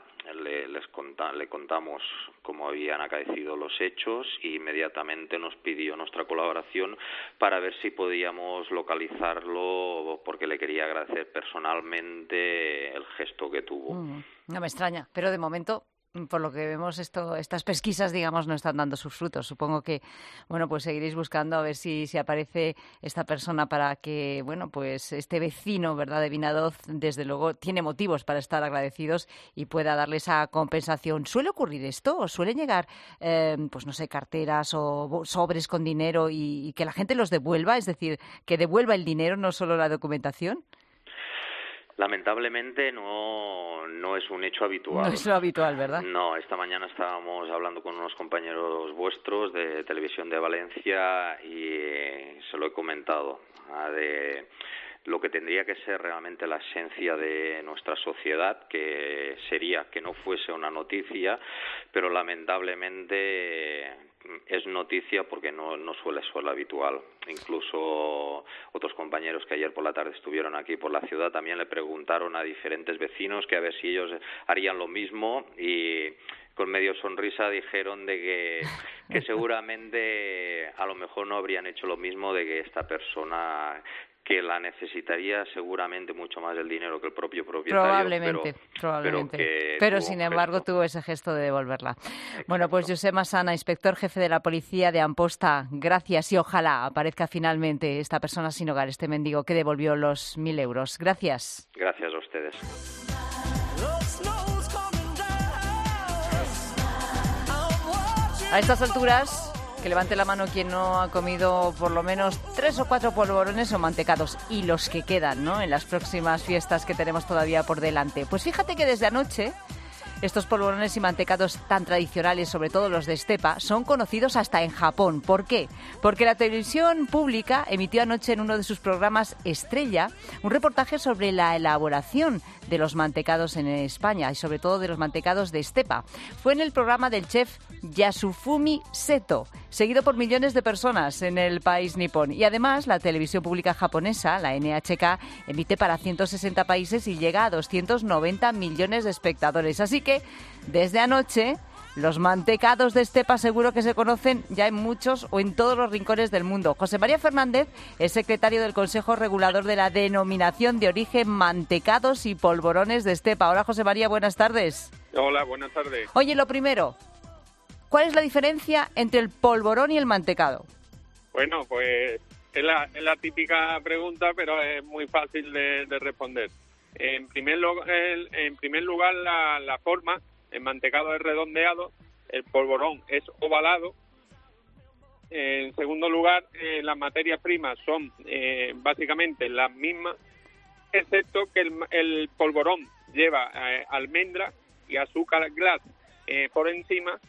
Le contamos cómo habían acaecido los hechos y inmediatamente nos pidió nuestra colaboración para ver si podíamos localizarlo porque le quería agradecer personalmente el gesto que tuvo. No me extraña, pero de momento, por lo que vemos, estas pesquisas, digamos, no están dando sus frutos. Supongo que, bueno, pues seguiréis buscando a ver si aparece esta persona para que, bueno, pues este vecino, ¿verdad?, de Vinaroz, desde luego, tiene motivos para estar agradecidos y pueda darle esa compensación. ¿Suele ocurrir esto? ¿O suelen llegar, pues no sé, carteras o sobres con dinero y que la gente los devuelva? Es decir, que devuelva el dinero, no solo la documentación. Lamentablemente no es un hecho habitual. No es lo habitual, ¿verdad? No, esta mañana estábamos hablando con unos compañeros vuestros de Televisión de Valencia y se lo he comentado, de lo que tendría que ser realmente la esencia de nuestra sociedad, que sería que no fuese una noticia, pero lamentablemente es noticia porque no suele ser habitual. Incluso otros compañeros que ayer por la tarde estuvieron aquí por la ciudad también le preguntaron a diferentes vecinos que a ver si ellos harían lo mismo y con medio sonrisa dijeron de que seguramente a lo mejor no habrían hecho lo mismo, de que esta persona que la necesitaría seguramente mucho más el dinero que el propio propietario. Probablemente. Pero sin embargo tuvo ese gesto de devolverla. Exacto. Bueno, pues José Massana, inspector jefe de la policía de Amposta, gracias y ojalá aparezca finalmente esta persona sin hogar, este mendigo que devolvió los 1.000 euros. Gracias. Gracias a ustedes. A estas alturas, que levante la mano quien no ha comido por lo menos 3 o 4 polvorones o mantecados y los que quedan, ¿no?, en las próximas fiestas que tenemos todavía por delante. Pues fíjate que desde anoche estos polvorones y mantecados tan tradicionales, sobre todo los de estepa, son conocidos hasta en Japón. ¿Por qué? Porque la televisión pública emitió anoche en uno de sus programas estrella un reportaje sobre la elaboración de los mantecados en España y sobre todo de los mantecados de estepa. Fue en el programa del chef Yasufumi Seto, seguido por millones de personas en el país nipón. Y además la televisión pública japonesa, la NHK, emite para 160 países y llega a 290 millones de espectadores. Así que desde anoche los mantecados de estepa seguro que se conocen ya en muchos o en todos los rincones del mundo. José María Fernández es secretario del Consejo Regulador de la Denominación de Origen Mantecados y Polvorones de Estepa. Hola José María, buenas tardes. Hola, buenas tardes. Oye, lo primero, ¿cuál es la diferencia entre el polvorón y el mantecado? Bueno, pues es la típica pregunta, pero es muy fácil de responder. En primer lugar, la forma. El mantecado es redondeado, el polvorón es ovalado. En segundo lugar, las materias primas son básicamente las mismas, excepto que el polvorón lleva almendra y azúcar glass por encima,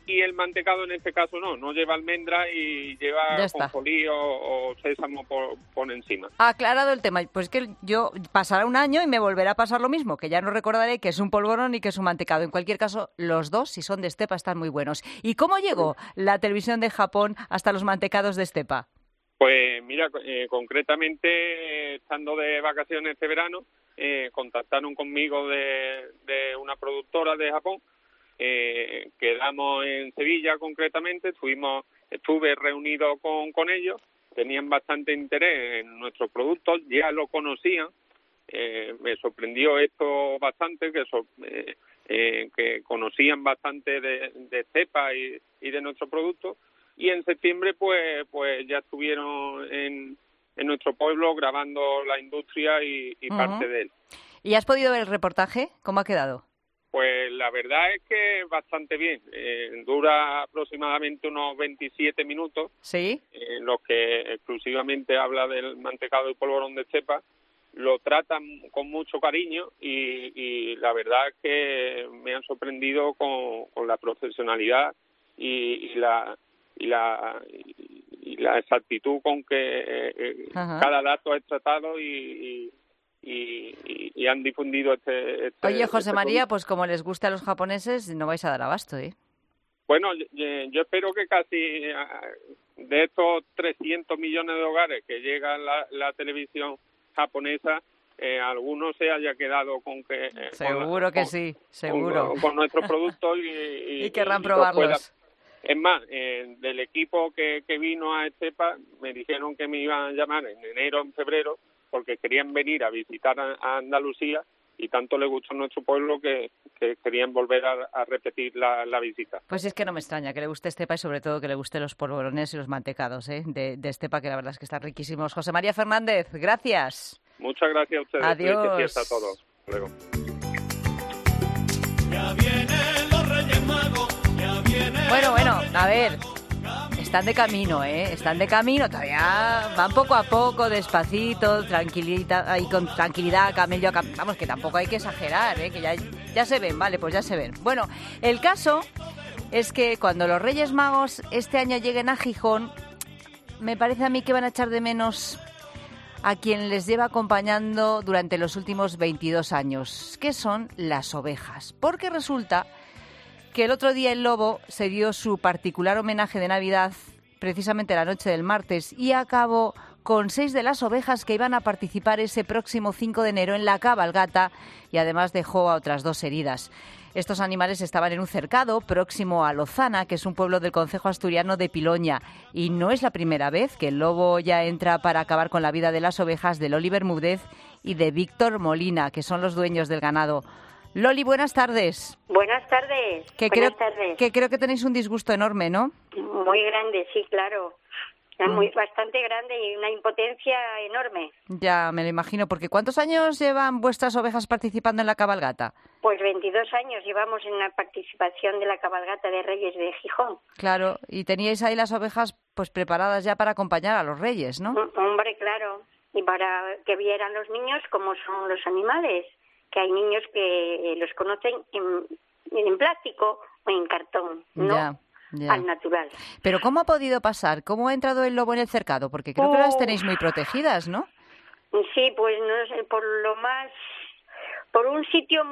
aquí el mantecado en este caso no lleva almendra y lleva ajonjolí o sésamo por encima. Aclarado el tema, pues que yo pasará un año y me volverá a pasar lo mismo, que ya no recordaré que es un polvorón y que es un mantecado. En cualquier caso, los dos, si son de estepa, están muy buenos. ¿Y cómo llegó la televisión de Japón hasta los mantecados de estepa? Pues mira, concretamente, estando de vacaciones este verano, contactaron conmigo de una productora de Japón. Quedamos en Sevilla concretamente, estuve reunido con ellos, tenían bastante interés en nuestros productos, ya lo conocían, me sorprendió esto bastante, que conocían bastante de estepa y de nuestros productos. Y en septiembre pues ya estuvieron en nuestro pueblo grabando la industria y parte de él. ¿Y has podido ver el reportaje? ¿Cómo ha quedado? Pues la verdad es que bastante bien. Dura aproximadamente unos 27 minutos. Sí. En los que exclusivamente habla del mantecado y polvorón de estepa. Lo tratan con mucho cariño y la verdad es que me han sorprendido con la profesionalidad y la exactitud con que cada dato es tratado y han difundido este Oye, José María, producto. pues como les gusta a los japoneses, no vais a dar abasto, ¿eh? Bueno, yo espero que casi de estos 300 millones de hogares que llega la televisión japonesa, alguno se haya quedado con que... Seguro que sí, seguro. Con nuestros productos y querrán probarlos. Es más, del equipo que vino a Estepa, me dijeron que me iban a llamar en enero, en febrero, porque querían venir a visitar a Andalucía y tanto les gustó nuestro pueblo que querían volver a repetir la visita. Pues es que no me extraña que le guste Estepa y sobre todo que le gusten los polvorones y los mantecados de Estepa, que la verdad es que están riquísimos. José María Fernández, gracias. Muchas gracias a ustedes. Adiós. Feliz fiesta a todos. Luego. Ya vienen los Reyes Magos, ya vienen... Bueno, a ver, están de camino, están de camino, todavía van poco a poco, despacito, tranquilita, y con tranquilidad, camello a camello. Vamos, que tampoco hay que exagerar, que ya se ven, vale, pues ya se ven. Bueno, el caso es que cuando los Reyes Magos este año lleguen a Gijón, me parece a mí que van a echar de menos a quien les lleva acompañando durante los últimos 22 años, que son las ovejas. Porque resulta que el otro día el Lobo se dio su particular homenaje de Navidad, precisamente la noche del martes, y acabó con 6 de las ovejas que iban a participar ese próximo 5 de enero en la cabalgata, y además dejó a otras 2 heridas. Estos animales estaban en un cercado próximo a Lozana, que es un pueblo del concejo asturiano de Piloña, y no es la primera vez que el Lobo ya entra para acabar con la vida de las ovejas de Loli Bermúdez y de Víctor Molina, que son los dueños del ganado. Loli, buenas tardes. Buenas tardes. Que creo que tenéis un disgusto enorme, ¿no? Muy grande, sí, claro. Bastante grande y una impotencia enorme. Ya, me lo imagino, porque ¿cuántos años llevan vuestras ovejas participando en la cabalgata? Pues 22 años llevamos en la participación de la cabalgata de Reyes de Gijón. Claro, y teníais ahí las ovejas pues preparadas ya para acompañar a los Reyes, ¿no? Hombre, claro, y para que vieran los niños cómo son los animales, que hay niños que los conocen en plástico o en cartón, ¿no? Ya. Al natural. Pero ¿cómo ha podido pasar? ¿Cómo ha entrado el lobo en el cercado? Porque creo que las tenéis muy protegidas, ¿no? Sí, pues no sé, por un sitio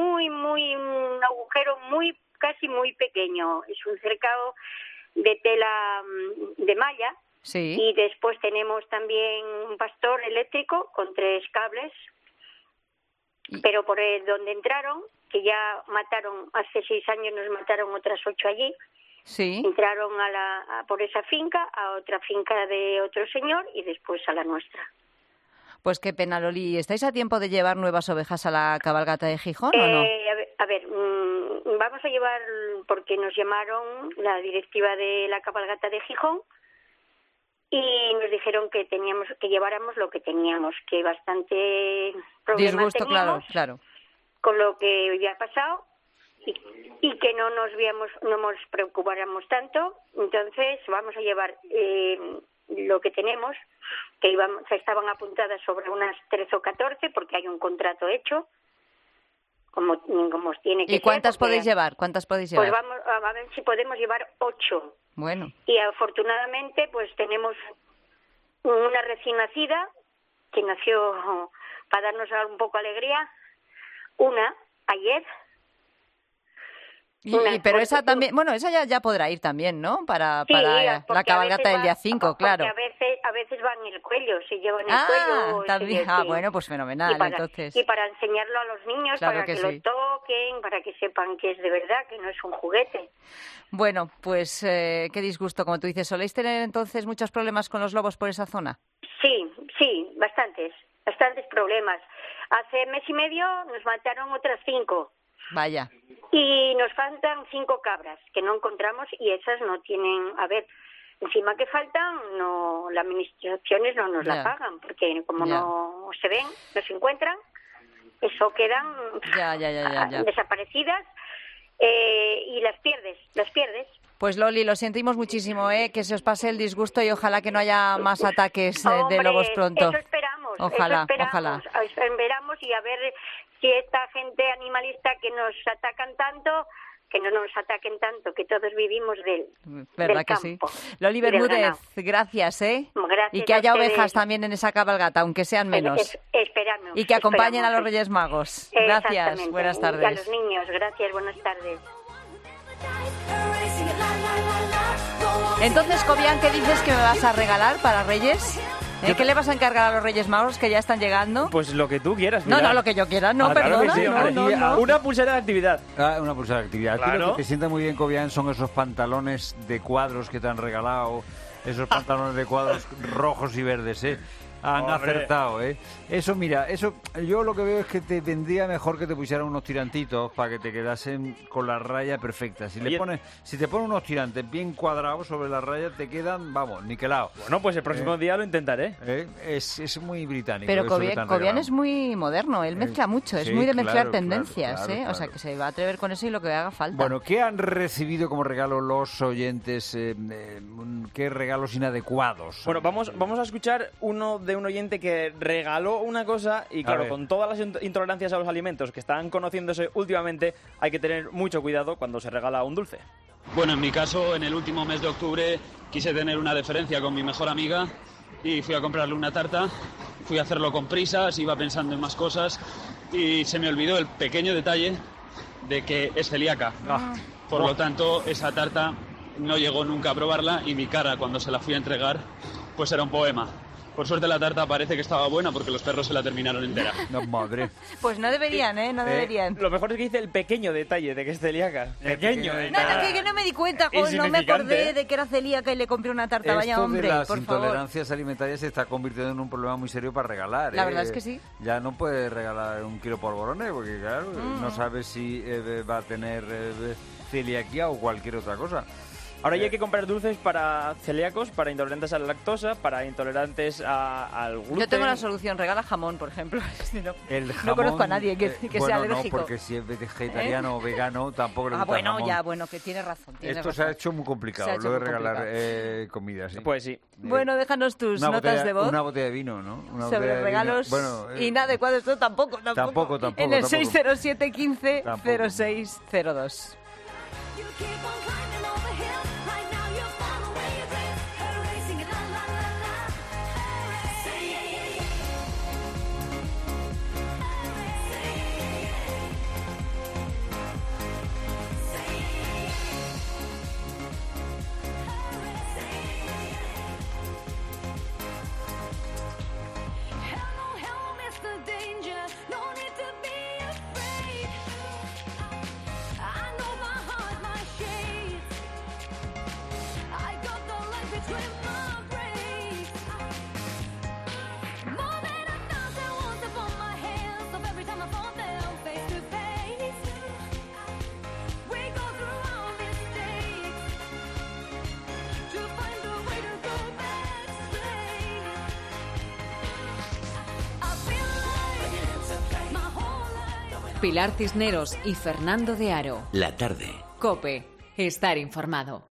un agujero casi muy pequeño. Es un cercado de tela de malla. Sí. Y después tenemos también un pastor eléctrico con 3 cables. Pero por donde entraron, que ya mataron, hace 6 años nos mataron otras 8 allí. Sí. Entraron por esa finca, a otra finca de otro señor y después a la nuestra. Pues qué pena, Loli. ¿Estáis a tiempo de llevar nuevas ovejas a la cabalgata de Gijón o no? A ver, vamos a llevar, porque nos llamaron la directiva de la cabalgata de Gijón y nos dijeron que lleváramos lo que teníamos, que bastante problemas disgusto, teníamos, claro. Con lo que había pasado. Y que no nos preocupáramos tanto. Entonces vamos a llevar lo que tenemos, que estaban apuntadas sobre unas 13 o 14 porque hay un contrato hecho como tiene que ser. ¿Y cuántas porque, podéis llevar? ¿Cuántas podéis llevar? Pues vamos a ver si podemos llevar 8. Bueno. Y afortunadamente pues tenemos una recién nacida que nació para darnos un poco de alegría, una ayer. Pero esa también, bueno, esa ya podrá ir también, ¿no? Para la cabalgata del día 5, claro. Porque a veces va en el cuello, se lleva en el cuello. También. Bueno, pues fenomenal, entonces. Y para enseñarlo a los niños, claro para que lo toquen, para que sepan que es de verdad, que no es un juguete. Bueno, pues qué disgusto, como tú dices. ¿Soléis tener entonces muchos problemas con los lobos por esa zona? Sí, bastantes problemas. Hace mes y medio nos mataron otras 5. Vaya. Y nos faltan 5 cabras que no encontramos y esas no tienen... A ver, encima que faltan, no, las administraciones no nos la pagan, porque como no se ven, no se encuentran, eso quedan desaparecidas y las pierdes. Pues Loli, lo sentimos muchísimo, que se os pase el disgusto y ojalá que no haya más ataques de lobos pronto. Eso esperamos. Ojalá. Esperamos y a ver si esta gente animalista que nos atacan tanto, que no nos ataquen tanto, que todos vivimos del campo. Sí. Loli Bermúdez, gracias, Gracias y que haya ovejas también en esa cabalgata, aunque sean menos. Esperamos. Y que acompañen a los Reyes Magos. Gracias, buenas tardes. Y a los niños, gracias, buenas tardes. Entonces, Cobian, ¿qué dices que me vas a regalar para Reyes? ¿Qué le vas a encargar a los Reyes Magos que ya están llegando? Pues lo que tú quieras. No, lo que yo quiera, perdona. Claro que sí, no. Una pulsera de actividad. Una pulsera de actividad. Claro. Lo que te sienta muy bien, Cobian, son esos pantalones de cuadros que te han regalado. Esos pantalones de cuadros rojos y verdes, Han acertado, Eso, mira, yo lo que veo es que te vendría mejor que te pusieran unos tirantitos para que te quedasen con la raya perfecta. Si te pones unos tirantes bien cuadrados sobre la raya, te quedan, niquelados. Bueno, pues el próximo día lo intentaré. Es muy británico. Pero Cobian es muy moderno, él mezcla mucho, es muy de mezclar tendencias, claro. O sea, que se va a atrever con eso y lo que haga falta. Bueno, ¿qué han recibido como regalo los oyentes? ¿Qué regalos inadecuados? Bueno, vamos a escuchar uno de un oyente que regaló una cosa y claro, con todas las intolerancias a los alimentos que están conociéndose últimamente, hay que tener mucho cuidado cuando se regala un dulce. Bueno, en mi caso, en el último mes de octubre quise tener una deferencia con mi mejor amiga y fui a comprarle una tarta, fui a hacerlo con prisas, iba pensando en más cosas y se me olvidó el pequeño detalle de que es celíaca. Por lo tanto, esa tarta no llegó nunca a probarla y mi cara cuando se la fui a entregar, pues era un poema. Por suerte la tarta parece que estaba buena porque los perros se la terminaron entera. No, madre. Pues no deberían, no deberían. Lo mejor es que dice el pequeño detalle de que es celíaca. Pequeño. No, que no me di cuenta, no me acordé de que era celíaca y le compré una tarta. Vaya hombre, por favor. Las intolerancias alimentarias se está convirtiendo en un problema muy serio para regalar. La verdad es que sí. Ya no puedes regalar 1 kilo polvorones porque, claro, no sabes si va a tener celiaquía o cualquier otra cosa. Ahora ya hay que comprar dulces para celíacos, para intolerantes a la lactosa, para intolerantes al gluten. Yo tengo la solución, regala jamón, por ejemplo. El jamón, no conozco a nadie que sea alérgico. No, porque si es vegetariano o vegano tampoco le gusta el jamón. Que tiene razón. Esto se ha hecho muy complicado, lo de regalar comida, ¿sí? Pues sí. Bueno, déjanos tus notas de voz. Una botella de vino, ¿no? Sobre regalos inadecuados, esto tampoco. Tampoco. En el 607 15 0602. Pilar Cisneros y Fernando de Aro. La tarde. COPE. Estar informado.